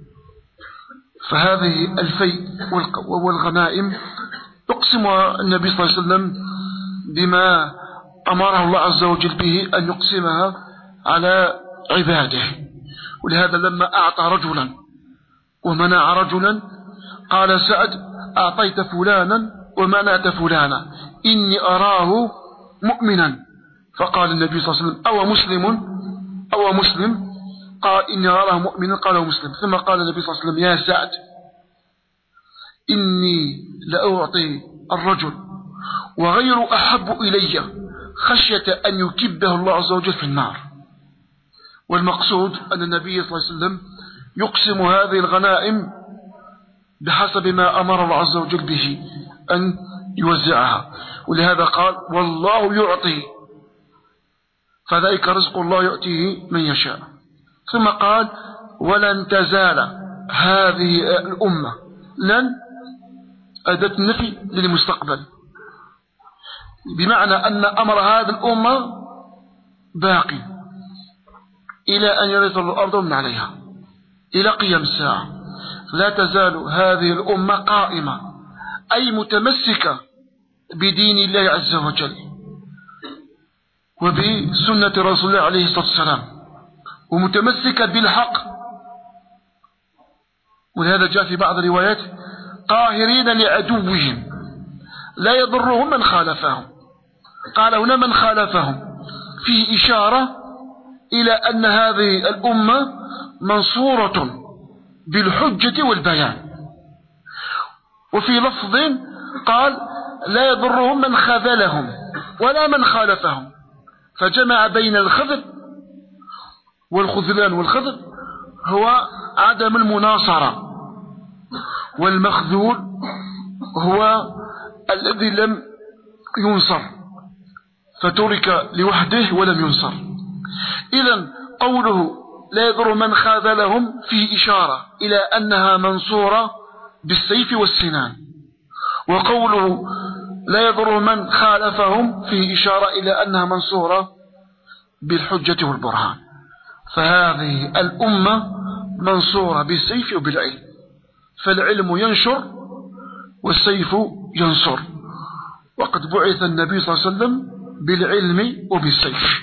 [SPEAKER 4] فهذه الفيء والغنائم يقسمها النبي صلى الله عليه وسلم بما أمره الله عز وجل به أن يقسمها على عباده. ولهذا لما أعطى رجلا ومنع رجلا قال سعد أعطيت فلانا ومنعت فلانا إني أراه مؤمنا، فقال النبي صلى الله عليه وسلم أو مسلم أو مسلم، قال إني أراه مؤمنا، قال مسلم. ثم قال النبي صلى الله عليه وسلم يا سعد إني لأعطي الرجل وغير أحب إلي خشية أن يكبه الله عز وجل في النار. والمقصود أن النبي صلى الله عليه وسلم يقسم هذه الغنائم بحسب ما أمر الله عز وجل به أن يوزعها. ولهذا قال والله يعطي، فذلك رزق الله يؤتيه من يشاء. ثم قال ولن تزال هذه الأمة، لن أداة النفي للمستقبل، بمعنى أن أمر هذه الأمة باقي إلى أن يرث الأرض ومن عليها إلى قيام الساعة. لا تزال هذه الأمة قائمة أي متمسكة بدين الله عز وجل وبسنة رسول الله عليه الصلاة والسلام، ومتمسكة بالحق. ولهذا جاء في بعض الروايات قاهرين لعدوهم لا يضرهم من خالفهم. قال هنا من خالفهم، فيه إشارة إلى أن هذه الأمة منصورة بالحجة والبيان. وفي لفظ قال لا يضرهم من خذلهم ولا من خالفهم، فجمع بين الخذل والخذلان. والخذل هو عدم المناصرة، والمخذول هو الذي لم ينصر فترك لوحده ولم ينصر. إذن قوله لا يضر من خاذلهم فيه إشارة إلى أنها منصورة بالسيف والسنان، وقوله لا يضر من خالفهم فيه إشارة إلى أنها منصورة بالحجة والبرهان. فهذه الأمة منصورة بالسيف وبالعلم، فالعلم ينشر والسيف ينصر. وقد بعث النبي صلى الله عليه وسلم بالعلم وبالسيف،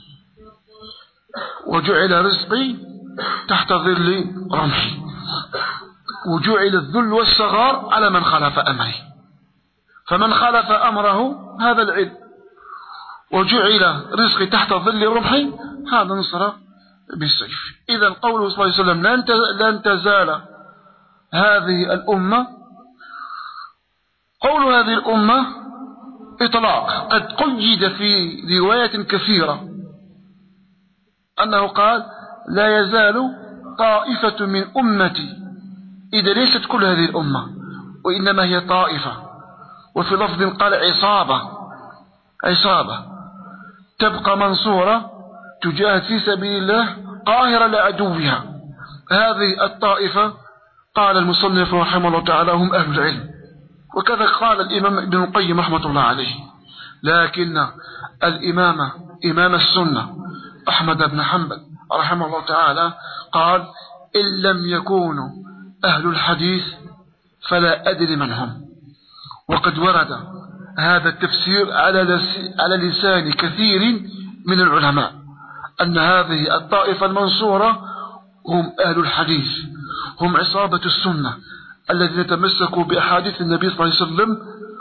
[SPEAKER 4] وجعل رزقي تحت ظل رمحي، وجعل الذل والصغار على من خالف أمره، فمن خالف أمره هذا العلم، وجعل رزقي تحت ظل رمحي هذا نصر بالسيف. إذا قوله صلى الله عليه وسلم لن تزال هذه الأمة، قول هذه الأمة إطلاق قد قيد في رواية كثيرة أنه قال لا يزال طائفة من أمتي، إذا ليست كل هذه الأمة وإنما هي طائفة. وفي لفظ قال عصابة، عصابة تبقى منصورة تجاهد في سبيل الله قاهرة لعدوها. هذه الطائفة قال المصنف رحمه الله تعالى هم أهل العلم، وكذا قال الإمام ابن القيم رحمة الله عليه. لكن الإمام إمام السنة أحمد بن حنبل رحمه الله تعالى قال إن لم يكونوا أهل الحديث فلا أدري من هم. وقد ورد هذا التفسير على لسان كثير من العلماء أن هذه الطائفة المنصورة هم أهل الحديث، هم عصابة السنة الذين تمسكوا بأحاديث النبي صلى الله عليه وسلم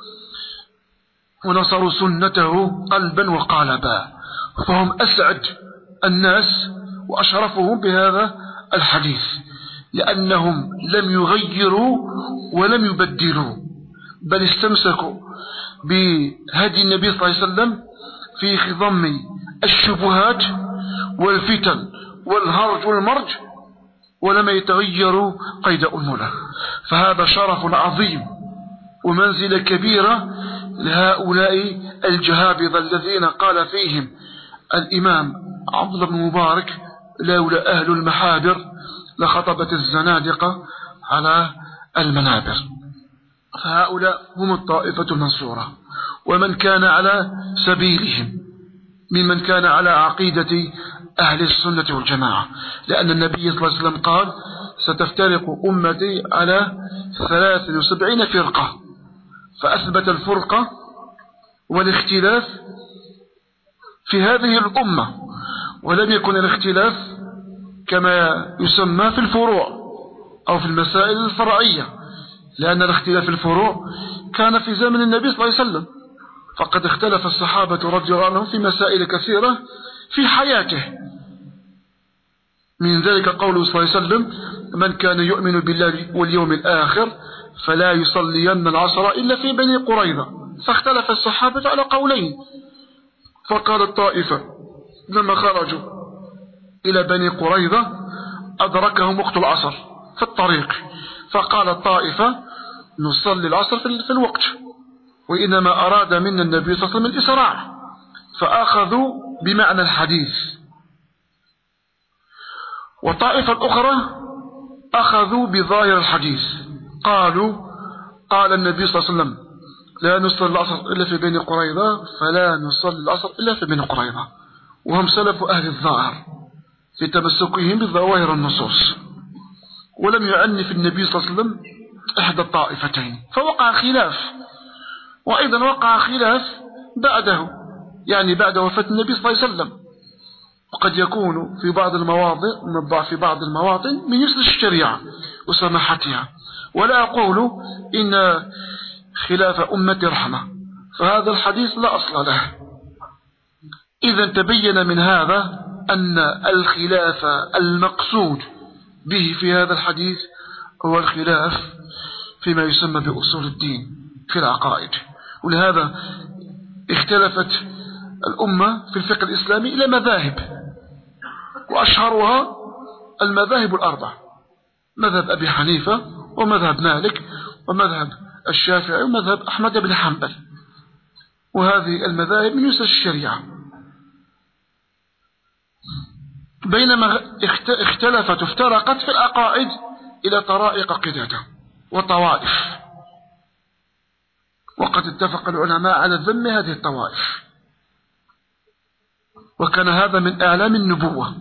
[SPEAKER 4] ونصروا سنته قلبا وقالبا، فهم أسعد الناس وأشرفهم بهذا الحديث، لأنهم لم يغيروا ولم يبدلوا، بل استمسكوا بهدي النبي صلى الله عليه وسلم في خضم الشبهات والفتن والهرج والمرج، ولم يتغيروا قيد أنملة. فهذا شرف عظيم ومنزلة كبيرة لهؤلاء الجهابذة الذين قال فيهم الإمام عبد الله بن مبارك لولا أهل المحابر لخطبت الزنادقة على المنابر. فهؤلاء هم الطائفة المنصورة، ومن كان على سبيلهم ممن كان على عقيدة أهل السنة والجماعة، لأن النبي صلى الله عليه وسلم قال ستفترق أمتي على ثلاث وسبعين فرقة، فأثبت الفرقة والاختلاف في هذه الأمة، ولم يكن الاختلاف كما يسمى في الفروع أو في المسائل الفرعية، لأن الاختلاف في الفروع كان في زمن النبي صلى الله عليه وسلم، فقد اختلف الصحابة رضي الله عنهم في مسائل كثيرة في حياته. من ذلك قوله صلى الله عليه وسلم من كان يؤمن بالله واليوم الآخر فلا يصلين العصر إلا في بني قريظة، فاختلف الصحابة على قولين، فقال الطائفة لما خرجوا إلى بني قريظة أدركهم وقت العصر في الطريق، فقال الطائفة نصلي العصر في الوقت، وإنما أراد منا النبي صلى الله عليه وسلم الإسراع، فأخذوا بمعنى الحديث. وطائفة الأخرى أخذوا بظاهر الحديث، قالوا قال النبي صلى الله عليه وسلم لا نصلي العصر إلا في بني قريظة فلا نصلي العصر إلا في بني قريظة، وهم سلف أهل الظاهر في تمسكهم بظواهر النصوص، ولم يعنف النبي صلى الله عليه وسلم إحدى الطائفتين، فوقع خلاف. وأيضا وقع خلاف بعده، يعني بعد وفاة النبي صلى الله عليه وسلم، وقد يكون في بعض المواضع من في بعض المواطن من يسر الشريعة وسماحتها. ولا أقول إن خلاف أمة رحمة، فهذا الحديث لا أصل له، إذا تبين من هذا أن الخلاف المقصود به في هذا الحديث هو الخلاف فيما يسمى بأصول الدين في العقائد. ولهذا اختلفت الأمة في الفقه الإسلامي إلى مذاهب، وأشهرها المذاهب الأربع: مذهب أبي حنيفة، ومذهب مالك، ومذهب الشافعي، ومذهب أحمد بن حنبل. وهذه المذاهب من يسر الشريعة. بينما اختلفت وافترقت في العقائد إلى طرائق قدادة وطوائف، وقد اتفق العلماء على ذم هذه الطوائف، وكان هذا من أعلام النبوة.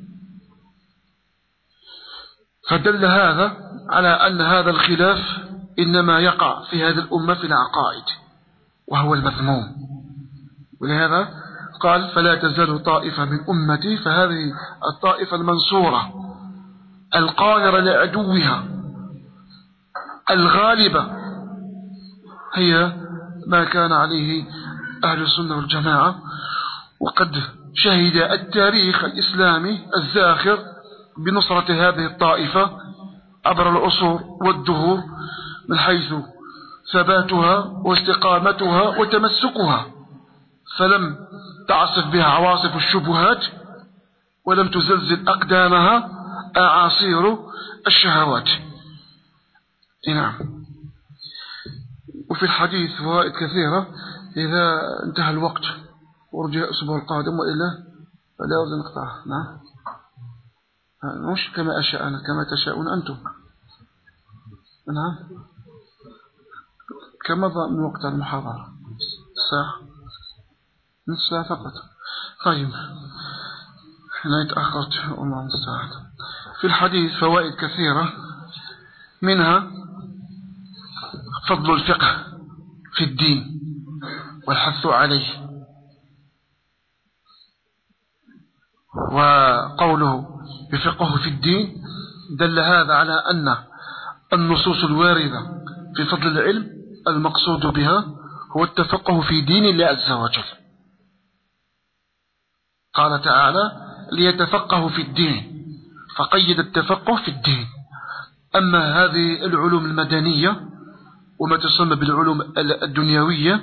[SPEAKER 4] فدل هذا على أن هذا الخلاف إنما يقع في هذه الأمة في العقائد، وهو المذموم. ولهذا قال: فلا تزال طائفة من أمتي، فهذه الطائفة المنصورة القاهرة لعدوها الغالبة هي ما كان عليه أهل السنة والجماعة. وقد شهد التاريخ الإسلامي الزاخر بنصرة هذه الطائفة عبر العصور والدهور، من حيث ثباتها واستقامتها وتمسكها، فلم تعصف بها عواصف الشبهات، ولم تزلزل أقدامها أعاصير الشهوات. نعم. وفي الحديث فوائد كثيرة. إذا انتهى الوقت ورجع الأسبوع القادم، وإلا فلا يرضى نقطعه. نعم، مش كما أشاء أنا، كما تشاءون أنتم. نعم، كم مضى من وقت المحاضرة؟ ساعة، نصف ساعة فقط. طيب، أنا اتأخرت، الله المستعان. في الحديث فوائد كثيرة، منها فضل الفقه في الدين والحث عليه، وقوله بفقه في الدين دل هذا على أن النصوص الواردة في فضل العلم المقصود بها هو التفقه في دين الله عز وجل. قال تعالى: ليتفقه في الدين، فقيد التفقه في الدين. أما هذه العلوم المدنية وما تسمى بالعلوم الدنيوية،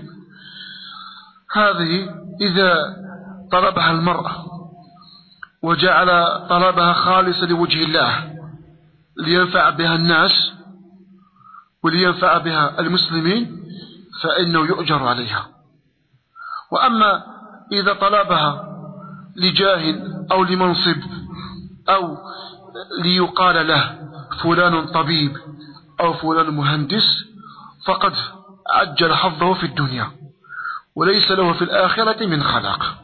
[SPEAKER 4] هذه إذا طلبها المرأة وجعل طلبها خالصا لوجه الله لينفع بها الناس ولينفع بها المسلمين، فإنه يؤجر عليها. وأما إذا طلبها لجاه أو لمنصب أو ليقال له فلان طبيب أو فلان مهندس، فقد عجل حظه في الدنيا وليس له في الآخرة من خلاق.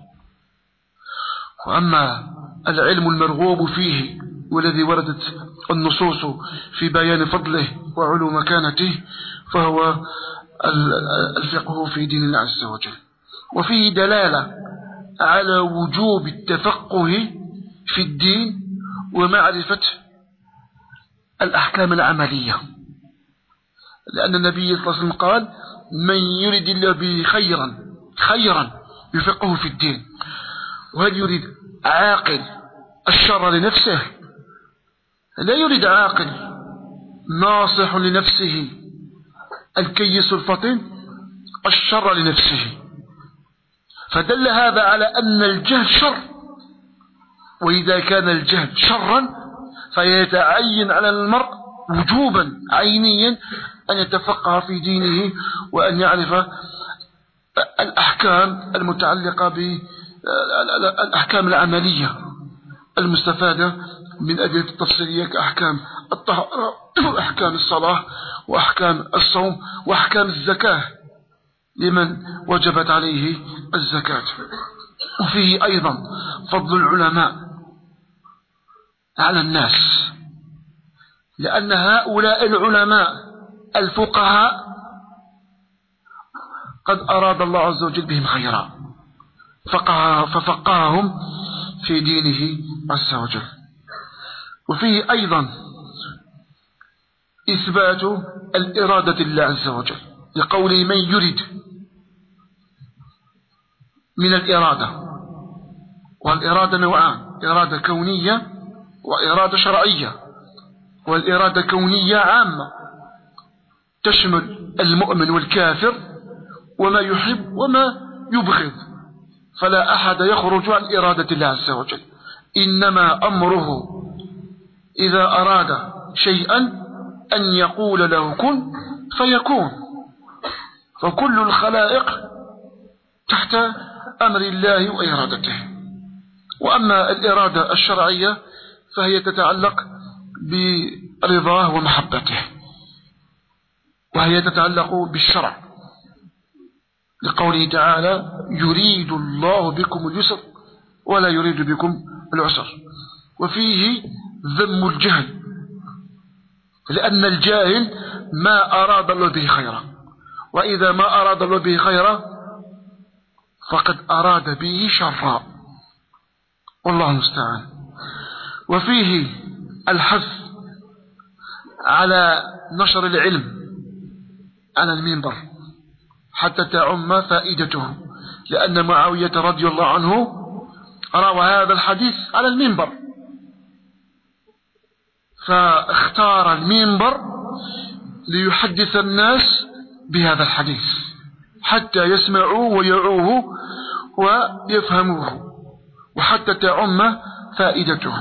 [SPEAKER 4] وأما العلم المرغوب فيه والذي وردت النصوص في بيان فضله وعلو مكانته، فهو الفقه في دين الله عز وجل. وفيه دلالة على وجوب التفقه في الدين ومعرفة الأحكام العملية، لأن النبي صلى الله عليه وسلم قال: من يريد الله به خيرا خيرا يفقه في الدين. وهل يريد عاقل الشر لنفسه؟ لا يريد عاقل ناصح لنفسه الكيس الفطن الشر لنفسه. فدل هذا على أن الجهل شر، وإذا كان الجهل شرا فيتعين على المرء وجوبا عينيا أن يتفقه في دينه وأن يعرف الأحكام المتعلقة بالأحكام العملية المستفادة من أدلة التفصيلية كأحكام الطهارة وأحكام الصلاة وأحكام الصوم وأحكام الزكاة لمن وجبت عليه الزكاة. وفيه أيضا فضل العلماء على الناس، لأن هؤلاء العلماء الفقهاء قد أراد الله عز وجل بهم خيرا ففقههم في دينه عز وجل. وفيه أيضا إثبات الإرادة لله عز وجل، لقول من يريد من الإرادة، والإرادة نوعان: إرادة كونية وإرادة شرعية. والإرادة كونية عامة تشمل المؤمن والكافر وما يحب وما يبغض، فلا أحد يخرج عن إرادة الله عز وجل، إنما أمره إذا أراد شيئا أن يقول له كن فيكون، فكل الخلائق تحت أمر الله وإرادته. وأما الإرادة الشرعية فهي تتعلق برضاه ومحبته، وهي تتعلق بالشرع، لقوله تعالى: يريد الله بكم اليسر ولا يريد بكم العسر. وفيه ذم الجهل، لأن الجاهل ما أراد الله به خيرا، وإذا ما أراد الله به خيرا فقد أراد به شرا، والله المستعان. وفيه الحث على نشر العلم على المنبر حتى تعم فائدته، لأن معاوية رضي الله عنه روى هذا الحديث على المنبر، فاختار المنبر ليحدث الناس بهذا الحديث حتى يسمعوه ويعوه ويفهموه، وحتى تعم فائدته.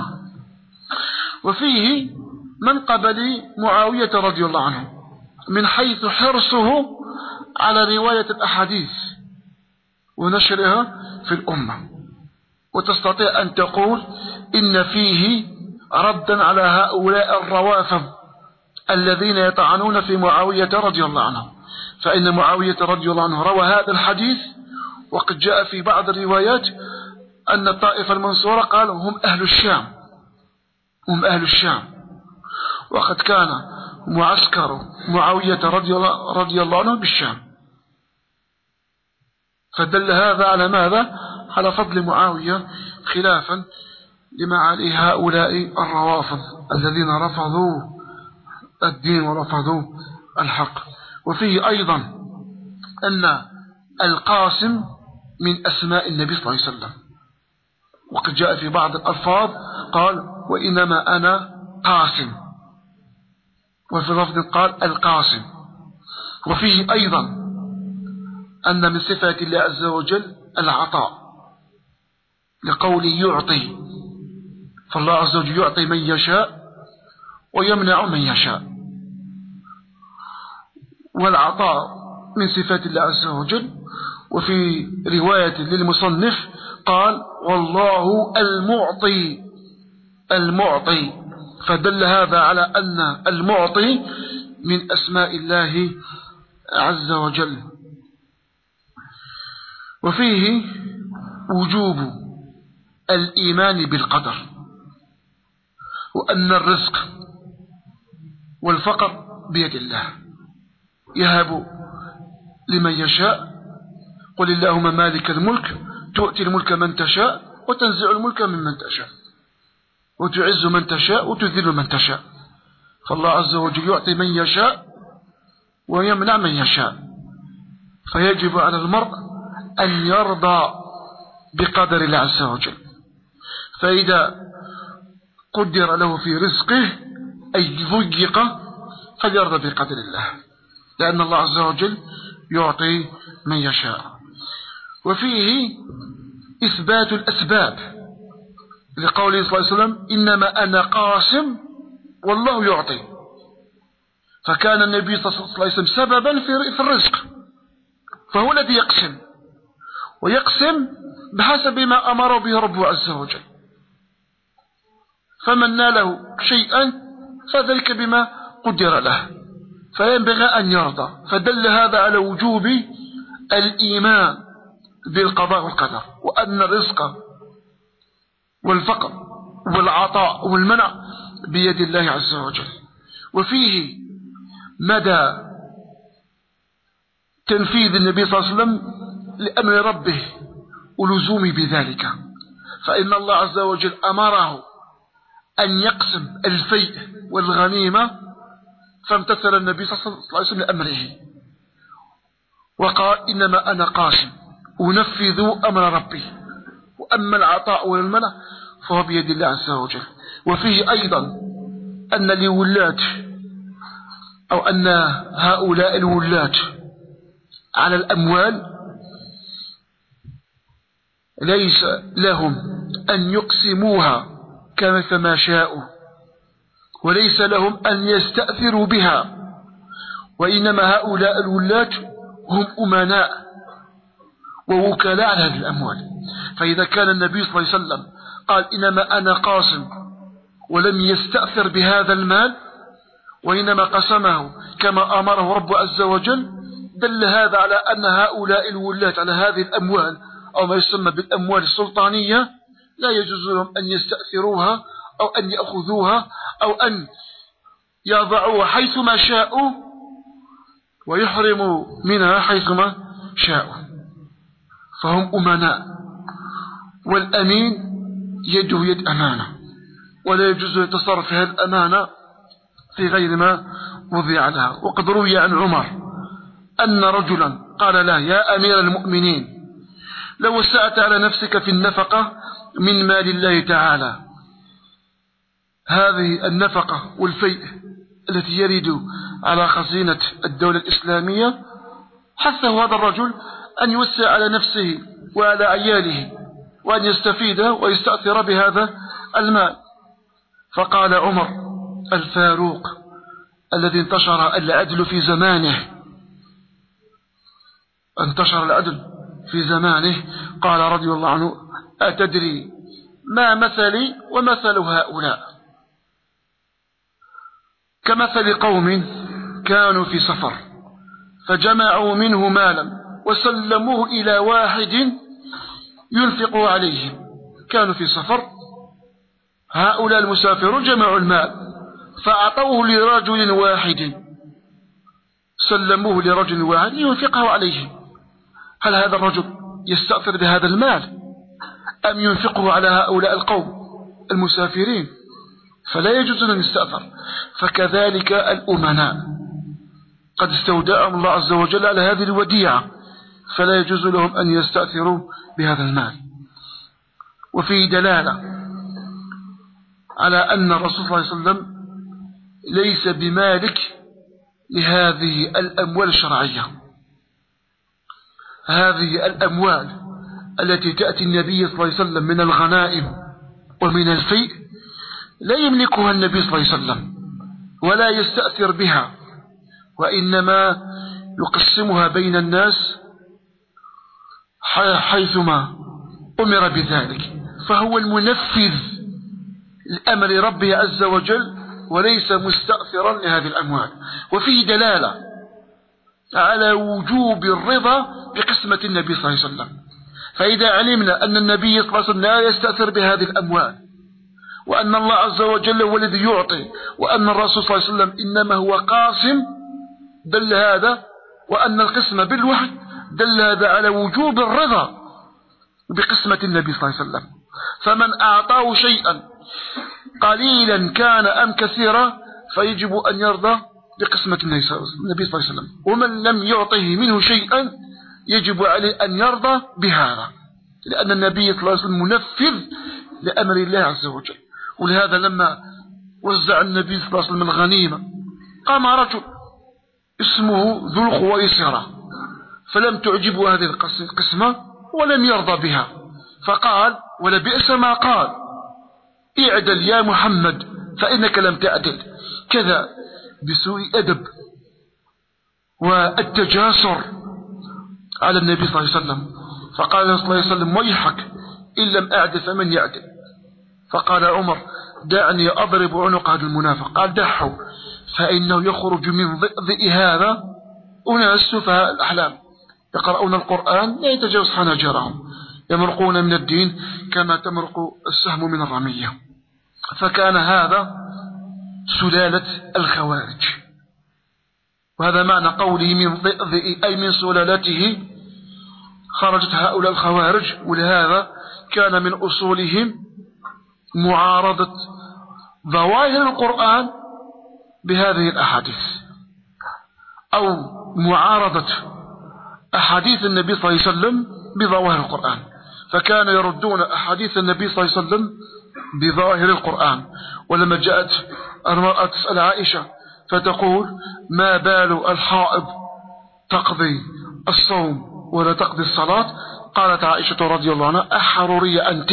[SPEAKER 4] وفيه من قبل معاوية رضي الله عنه من حيث حرصه على رواية الأحاديث ونشرها في الأمة، وتستطيع أن تقول إن فيه ردا على هؤلاء الروافض الذين يطعنون في معاوية رضي الله عنه، فإن معاوية رضي الله عنه روى هذا الحديث، وقد جاء في بعض الروايات أن الطائفة المنصورة قالوا هم أهل الشام، هم أهل الشام، وقد كان معسكر معاوية رضي الله, رضي الله عنه بالشام، فدل هذا على ماذا؟ على فضل معاوية، خلافا لما عليه هؤلاء الروافض الذين رفضوا الدين ورفضوا الحق. وفيه أيضا أن القاسم من أسماء النبي صلى الله عليه وسلم، وقد جاء في بعض الألفاظ قال: وإنما أنا قاسم، وفي لفظ قال القاسم. وفيه أيضا أن من صفات الله عز وجل العطاء، لقوله يعطي، فالله عز وجل يعطي من يشاء ويمنع من يشاء، والعطاء من صفات الله عز وجل. وفي رواية للمصنف قال: والله المعطي المعطي، فدل هذا على أن المعطي من أسماء الله عز وجل. وفيه وجوب الإيمان بالقدر، وأن الرزق والفقر بيد الله، يهب لمن يشاء، قل اللهم مالك الملك تؤتي الملك من تشاء وتنزع الملك ممن تشاء وتعز من تشاء وتذل من تشاء، فالله عز وجل يعطي من يشاء ويمنع من يشاء، فيجب على المرء أن يرضى بقدر الله عز وجل. فإذا قدر له في رزقه أي ضيق فليرضى بقدر الله، لأن الله عز وجل يعطي من يشاء. وفيه إثبات الأسباب، لقوله صلى الله عليه وسلم: إنما أنا قاسم والله يعطي، فكان النبي صلى الله عليه وسلم سببا في الرزق، فهو الذي يقسم، ويقسم بحسب ما أمر به ربه عز وجل، فمن ناله شيئا فذلك بما قدر له، فينبغي أن يرضى. فدل هذا على وجوب الإيمان بالقضاء والقدر، وأن الرزق والفقر والعطاء والمنع بيد الله عز وجل. وفيه مدى تنفيذ النبي صلى الله عليه وسلم لأمر ربه ولزوم بذلك، فإن الله عز وجل أمره أن يقسم الفيء والغنيمة، فامتثل النبي صلى الله عليه وسلم لأمره وقال: إنما أنا قاسم، أنفذ أمر ربي، وأما العطاء والمنع فهو بيد الله عز وجل. وفيه أيضا أن لولاة أو أن هؤلاء الولاة على الأموال ليس لهم أن يقسموها كما شاءوا، وليس لهم أن يستأثروا بها، وإنما هؤلاء الولاة هم أمناء ووكلاء على هذه الأموال. فإذا كان النبي صلى الله عليه وسلم قال إنما أنا قاسم ولم يستأثر بهذا المال، وإنما قسمه كما أمره رب عز وجل، دل هذا على أن هؤلاء الولاة على هذه الأموال أو ما يسمى بالأموال السلطانية لا يجوز لهم أن يستأثروها أو أن يأخذوها أو أن يضعوها حيثما شاءوا ويحرموا منها حيثما شاءوا، فهم أمناء. والأمين يده يد أمانة، ولا يجوز يتصرف في هذه الأمانة في غير ما وضع لها. وقد روي عن عمر أن رجلا قال له: يا أمير المؤمنين، لو وسعت على نفسك في النفقة من مال الله تعالى، هذه النفقة والفيء التي يرد على خزينة الدولة الإسلامية، حثه هذا الرجل أن يوسع على نفسه وعلى عياله وأن يستفيد ويستأثر بهذا المال. فقال عمر الفاروق الذي انتشر العدل في زمانه انتشر العدل في زمانه قال رضي الله عنه: أتدري ما مثلي ومثل هؤلاء؟ كمثل قوم كانوا في سفر فجمعوا منه مالا وسلموه إلى واحد ينفق عليهم. كانوا في سفر، هؤلاء المسافرون جمعوا المال فأعطوه لرجل واحد، سلموه لرجل واحد ينفقه عليه. هل هذا الرجل يستأثر بهذا المال أم ينفقه على هؤلاء القوم المسافرين؟ فلا يجوز أن يستأثر. فكذلك الأمناء قد استودعهم الله عز وجل على هذه الوديعة، فلا يجوز لهم أن يستأثروا بهذا المال. وفيه دلالة على أن الرسول صلى الله عليه وسلم ليس بمالك لهذه الأموال الشرعية. هذه الأموال التي تأتي النبي صلى الله عليه وسلم من الغنائم ومن الفيء لا يملكها النبي صلى الله عليه وسلم ولا يستأثر بها، وإنما يقسمها بين الناس حيثما أمر بذلك، فهو المنفذ لأمر ربه عز وجل وليس مستأثرا لهذه الأموال. وفيه دلالة على وجوب الرضا بقسمة النبي صلى الله عليه وسلم. فإذا علمنا أن النبي صلى الله عليه وسلم لا يستأثر بهذه الأموال، وأن الله عز وجل هو الذي يعطي، وأن الرسول صلى الله عليه وسلم إنما هو قاسم، دل هذا، وأن القسمة بالوحي دل هذا على وجوب الرضا بقسمة النبي صلى الله عليه وسلم. فمن أعطاه شيئا قليلا كان أم كثيرا فيجب أن يرضى بقسمة النبي صلى الله عليه وسلم، ومن لم يعطه منه شيئا يجب عليه أن يرضى بهذا، لأن النبي صلى الله عليه وسلم منفذ لأمر الله عز وجل. ولهذا لما وزع النبي صلى الله عليه وسلم الغنيمة قام رجل اسمه ذو الخويصرة فلم تعجبه هذه القسمة ولم يرضى بها، فقال: ولبئس ما قال، اعدل يا محمد فإنك لم تعدل. كذا بسوء أدب والتجاسر على النبي صلى الله عليه وسلم. فقال صلى الله عليه وسلم: ويحك إن لم أعدل فمن يعدل؟ فقال عمر: دعني أضرب عنق هذا المنافق. قال: دحوا، فإنه يخرج من ضئ هذا أناس سفهاء الأحلام يقرؤون القرآن لا يتجاوز حناجرهم، يمرقون من الدين كما تمرق السهم من الرمية. فكان هذا سلالة الخوارج، وهذا معنى قوله من ضئ أي من سلالته خرجت هؤلاء الخوارج. ولهذا كان من أصولهم معارضة ظواهر القرآن بهذه الأحاديث، أو معارضة أحاديث النبي صلى الله عليه وسلم بظواهر القرآن. فكانوا يردون أحاديث النبي صلى الله عليه وسلم بظاهر القرآن. ولما جاءت المرأة تسأل عائشة فتقول ما بال الحائض تقضي الصوم ولا تقضي الصلاة؟ قالت عائشة رضي الله عنها أحرورية أنت؟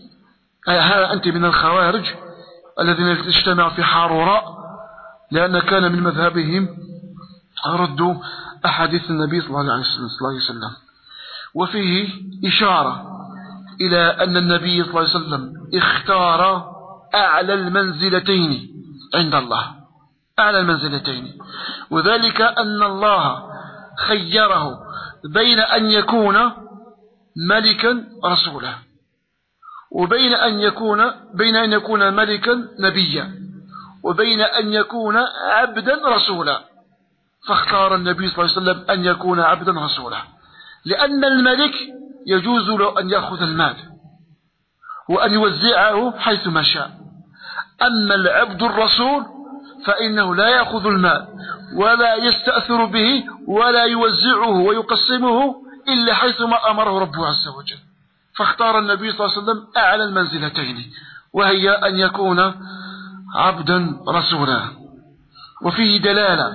[SPEAKER 4] ها أنت من الخوارج الذين اجتمعوا في حاروراء، لأن كان من مذهبهم ردوا أحاديث النبي صلى الله عليه وسلم. وفيه إشارة إلى أن النبي صلى الله عليه وسلم اختار أعلى المنزلتين عند الله، أعلى المنزلتين، وذلك أن الله خيره بين أن يكون ملكا رسولا وبين أن يكون بين أن يكون ملكا نبيا وبين أن يكون عبدا رسولا، فاختار النبي صلى الله عليه وسلم أن يكون عبدا رسولا، لأن الملك يجوز له أن يأخذ المال وأن يوزعه حيثما شاء، أما العبد الرسول فإنه لا يأخذ المال ولا يستأثر به ولا يوزعه ويقسمه إلا حيثما أمره ربه عز وجل. فاختار النبي صلى الله عليه وسلم أعلى المنزلتين، وهي أن يكون عبدا رسولا. وفيه دلالة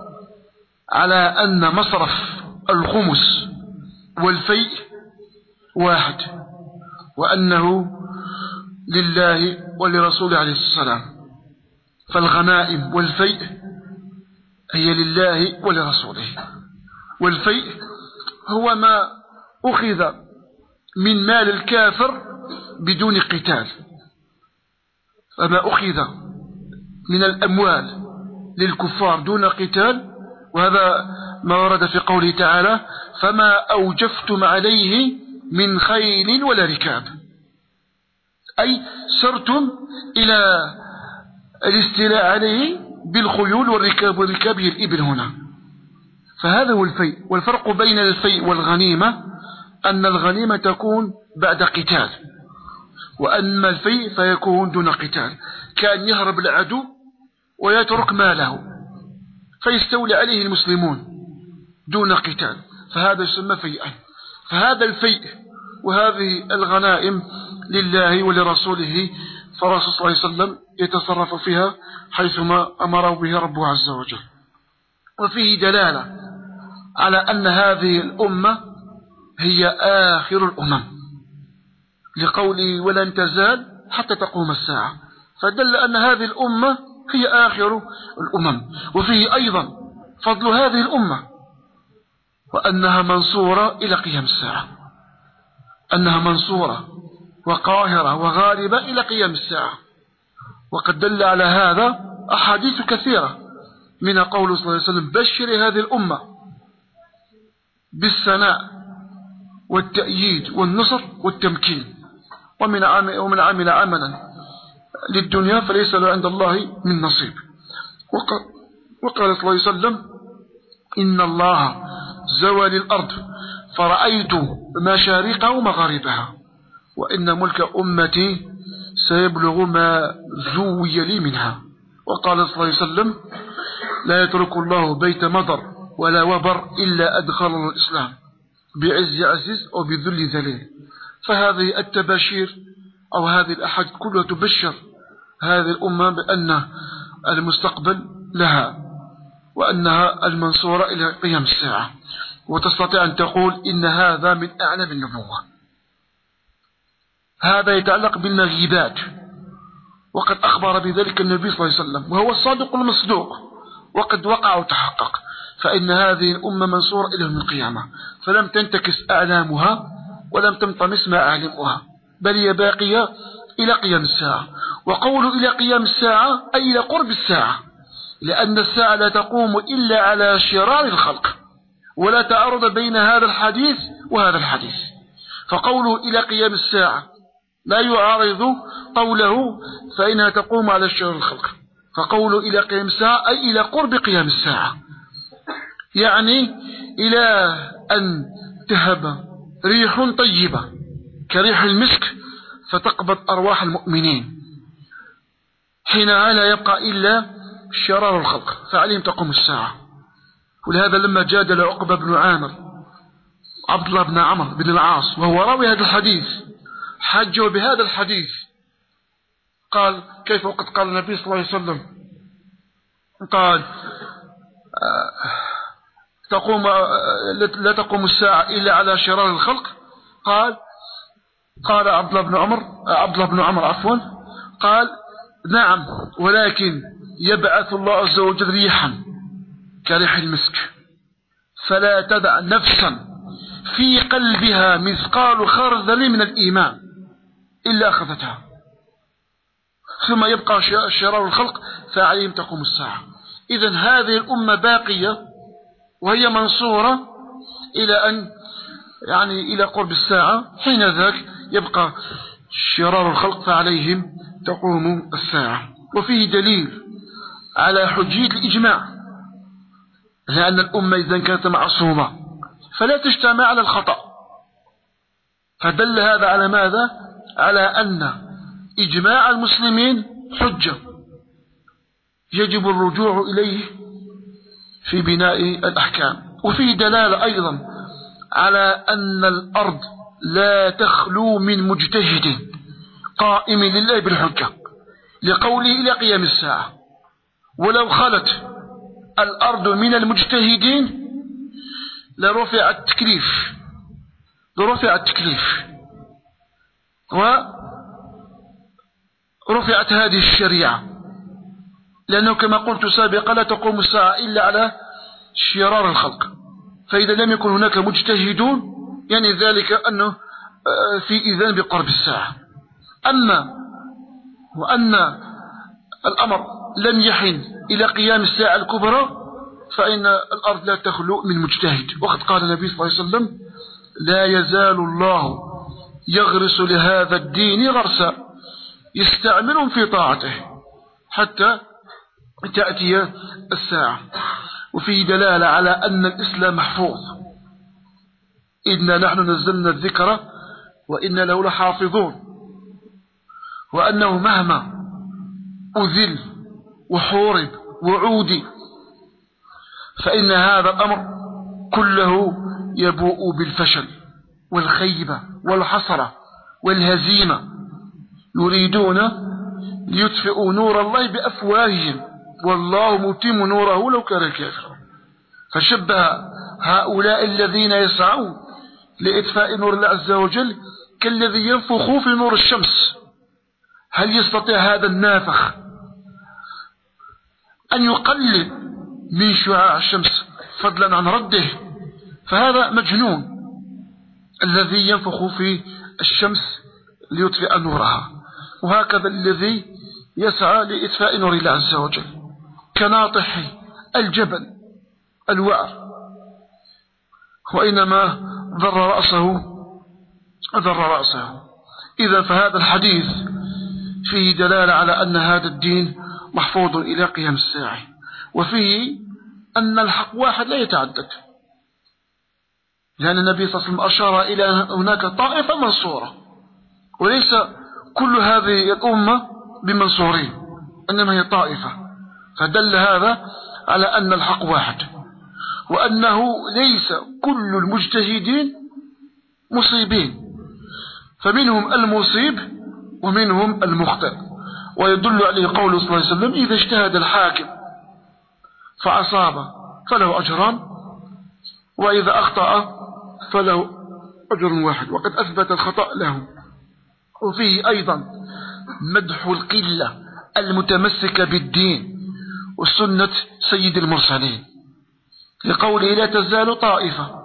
[SPEAKER 4] على أن مصرف الخمس والفيء واحد، وأنه لله ولرسوله عليه السلام، فالغنائم والفيء هي لله ولرسوله. والفيء هو ما أخذ من مال الكافر بدون قتال، فما أخذ من الأموال للكفار دون قتال، وهذا ما ورد في قوله تعالى فما أوجفتم عليه من خيل ولا ركاب، أي سرتم إلى الاستيلاء عليه بالخيول والركاب، والركاب هي الإبل هنا. فهذا هو الفيء. والفرق بين الفيء والغنيمة أن الغنيمة تكون بعد قتال، وأما الفيء فيكون دون قتال، كان يهرب العدو ويترك ماله فيستولي عليه المسلمون دون قتال، فهذا يسمى فيئا. فهذا الفيء وهذه الغنائم لله ولرسوله، فالرسول صلى الله عليه وسلم يتصرف فيها حيثما أمره به ربه عز وجل. وفيه دلالة على أن هذه الأمة هي آخر الأمم، لقوله ولن تزال حتى تقوم الساعة، فدل أن هذه الأمة هي آخر الأمم. وفيه أيضا فضل هذه الأمة، وأنها منصورة إلى قيام الساعة، أنها منصورة وقاهرة وغالبة إلى قيام الساعة. وقد دل على هذا أحاديث كثيرة، من قوله صلى الله عليه وسلم بشر هذه الأمة بالثناء والتأييد والنصر والتمكين، ومن عمل, ومن عمل عملا للدنيا فليس له عند الله من نصيب. وقال صلى الله عليه وسلم إن الله زوى للأرض فرأيت مشارقها ومغاربها، وإن ملك أمتي سيبلغ ما زوي لي منها. وقال صلى الله عليه وسلم لا يترك الله بيت مضر ولا وبر إلا أدخله الإسلام بعز عزيز أو بذل ذليل. فهذه التباشير أو هذه الأحد كلها تبشر هذه الأمة بأن المستقبل لها، وأنها المنصورة إلى قيام الساعة، وتستطيع أن تقول إن هذا من أعلم النبوة. هذا يتعلق بالمغيبات، وقد أخبر بذلك النبي صلى الله عليه وسلم، وهو الصادق المصدوق، وقد وقع وتحقق. فإن هذه الأمة منصورة إلى يوم القيامة، فلم تنتكس أعلامها ولم تنطمس معالمها، بل هي باقية إلى قيام الساعة. وقول إلى قيام الساعة أي إلى قرب الساعة، لأن الساعة لا تقوم إلا على شرار الخلق، ولا تعارض بين هذا الحديث وهذا الحديث. فقوله إلى قيام الساعة لا يعارض قوله فإنها تقوم على شرار الخلق، فقوله إلى قيام الساعة أي إلى قرب قيام الساعة، يعني إلى أن تهب ريح طيبة كريح المسك فتقبض أرواح المؤمنين، حينها لا يبقى إلا شرار الخلق، فعليهم تقوم الساعة. ولهذا لما جادل عقبة بن عامر عبد الله بن عمرو بن العاص وهو راوي هذا الحديث حجه بهذا الحديث، قال كيف وقد قال النبي صلى الله عليه وسلم قال تقوم لا تقوم الساعة إلا على شرار الخلق، قال قال عبد الله بن عمر عبد الله بن عمر عفوا قال نعم ولكن يبعث الله عز وجل ريحا كريح المسك فلا تدع نفسا في قلبها مثقال خردل من الإيمان إلا أخذتها، ثم يبقى شرار الخلق فعليهم تقوم الساعة. إذن هذه الأمة باقية وهي منصورة إلى أن يعني إلى قرب الساعة، حين ذاك يبقى شرار الخلق فعليهم تقوم الساعة. وفيه دليل على حجية الإجماع، لأن الأمة إذا كانت معصومة فلا تجتمع على الخطأ، فدل هذا على ماذا؟ على أن إجماع المسلمين حجة يجب الرجوع إليه في بناء الأحكام. وفيه دلالة أيضا على أن الأرض لا تخلو من مجتهد قائم لله بالحجة، لقوله إلى قيام الساعة. ولو خلت الأرض من المجتهدين لرفع التكليف لرفع التكليف ورفعت هذه الشريعة، لأنه كما قلت سابقا لا تقوم الساعة إلا على شرار الخلق، فإذا لم يكن هناك مجتهدون يعني ذلك أنه في إذن بقرب الساعة. أما وأن الأمر لم يحن إلى قيام الساعة الكبرى فإن الأرض لا تخلو من مجتهد، وقد قال النبي صلى الله عليه وسلم لا يزال الله يغرس لهذا الدين غرسا يستعملهم في طاعته حتى تأتي الساعة. وفيه دلالة على أن الإسلام محفوظ، إنا نحن نزلنا الذكر وإنا له لحافظون، وأنه مهما أذل وحورب وعودي فإن هذا الأمر كله يبوء بالفشل والخيبة والحسرة والهزيمة، يريدون ليطفئوا نور الله بأفواههم والله متم نوره لو كان الكافر. فشبه هؤلاء الذين يسعون لإطفاء نور الله عز وجل كالذي ينفخ في نور الشمس. هل يستطيع هذا النافخ أن يقلل من شعاع الشمس فضلا عن رده؟ فهذا مجنون الذي ينفخ في الشمس ليطفئ نورها. وهكذا الذي يسعى لإطفاء نور الله عز وجل كناطح الجبل الوعر، وإنما ضر رأسه ضر رأسه. إذا فهذا الحديث فيه دلالة على أن هذا الدين محفوظ إلى قيام الساعة، وفيه أن الحق واحد لا يتعدد، لأن النبي صلى الله عليه وسلم أشار إلى أن هناك طائفة منصورة، وليس كل هذه الأمة بمنصورين، إنما هي طائفة. فدل هذا على أن الحق واحد، وأنه ليس كل المجتهدين مصيبين، فمنهم المصيب ومنهم المخطئ. ويدل عليه قوله صلى الله عليه وسلم إذا اجتهد الحاكم فأصاب فله أجران وإذا أخطأ فله أجر واحد وقد أثبت الخطأ له. وفيه أيضا مدح القلة المتمسكة بالدين وسنة سيد المرسلين، لقوله لا تزال طائفة،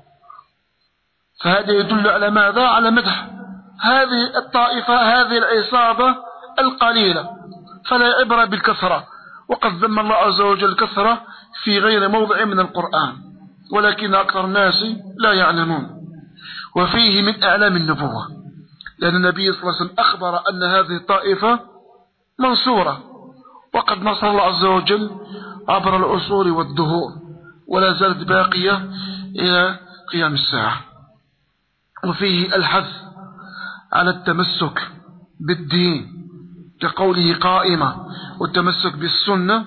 [SPEAKER 4] فهذا يدل على ماذا؟ على مدح هذه الطائفة، هذه العصابة القليلة، فلا عبرة بالكثرة. وقد ذم الله عز وجل الكثرة في غير موضع من القرآن، ولكن أكثر الناس لا يعلمون. وفيه من أعلام النبوة، لأن النبي صلى الله عليه وسلم أخبر أن هذه الطائفة منصورة، وقد نصر الله عز وجل عبر العصور والدهور، ولا زالت باقية إلى قيام الساعة. وفيه الحث على التمسك بالدين كقوله قائمة، والتمسك بالسنة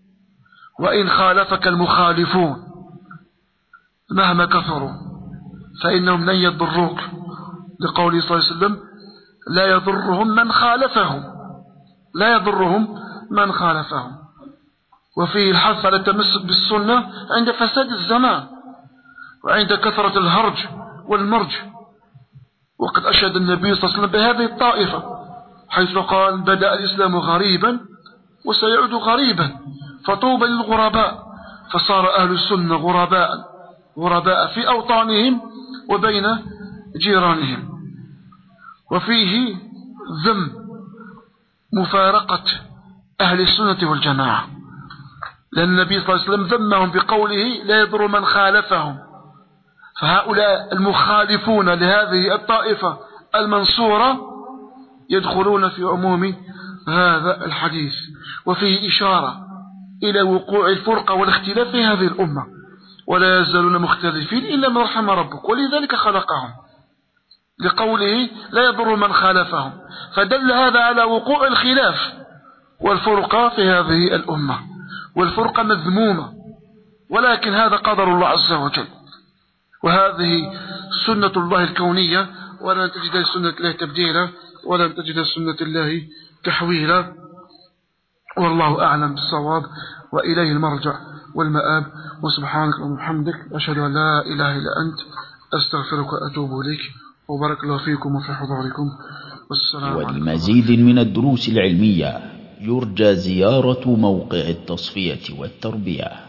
[SPEAKER 4] وإن خالفك المخالفون مهما كثروا، فإنهم لن يضروك، لقوله صلى الله عليه وسلم لا يضرهم من خالفهم، لا يضرهم من خالفهم. وفيه الحث على التمسك بالسنة عند فساد الزمان وعند كثرة الهرج والمرج. وقد أشهد النبي صلى الله عليه وسلم بهذه الطائفة حيث قال بدأ الإسلام غريبا وسيعود غريبا فطوبى للغرباء، فصار أهل السنة غرباء غرباء في أوطانهم وبين جيرانهم. وفيه ذم مفارقة أهل السنة والجماعة، لأن النبي صلى الله عليه وسلم ذمهم بقوله لا يضر من خالفهم، فهؤلاء المخالفون لهذه الطائفة المنصورة يدخلون في عموم هذا الحديث. وفيه إشارة إلى وقوع الفرقة والاختلاف في هذه الأمة، ولا يزالون مختلفين إلا من رحم ربك، ولذلك خلقهم، لقوله لا يضر من خالفهم، فدل هذا على وقوع الخلاف والفرقة في هذه الأمة، والفرقة مذمومة، ولكن هذا قدر الله عز وجل، وهذه سنة الله الكونية، ولن تجد سنة الله تبديلا ولن تجد سنة الله تحويلا. والله أعلم بالصواب، وإليه المرجع والمآب. وسبحانك وبحمدك أشهد أن لا إله إلا أنت أستغفرك وأتوب إليك، وبارك الله فيكم وفي حضوركم، والسلام عليكم.
[SPEAKER 1] ولمزيد من الدروس العلمية يرجى زيارة موقع التصفية والتربية.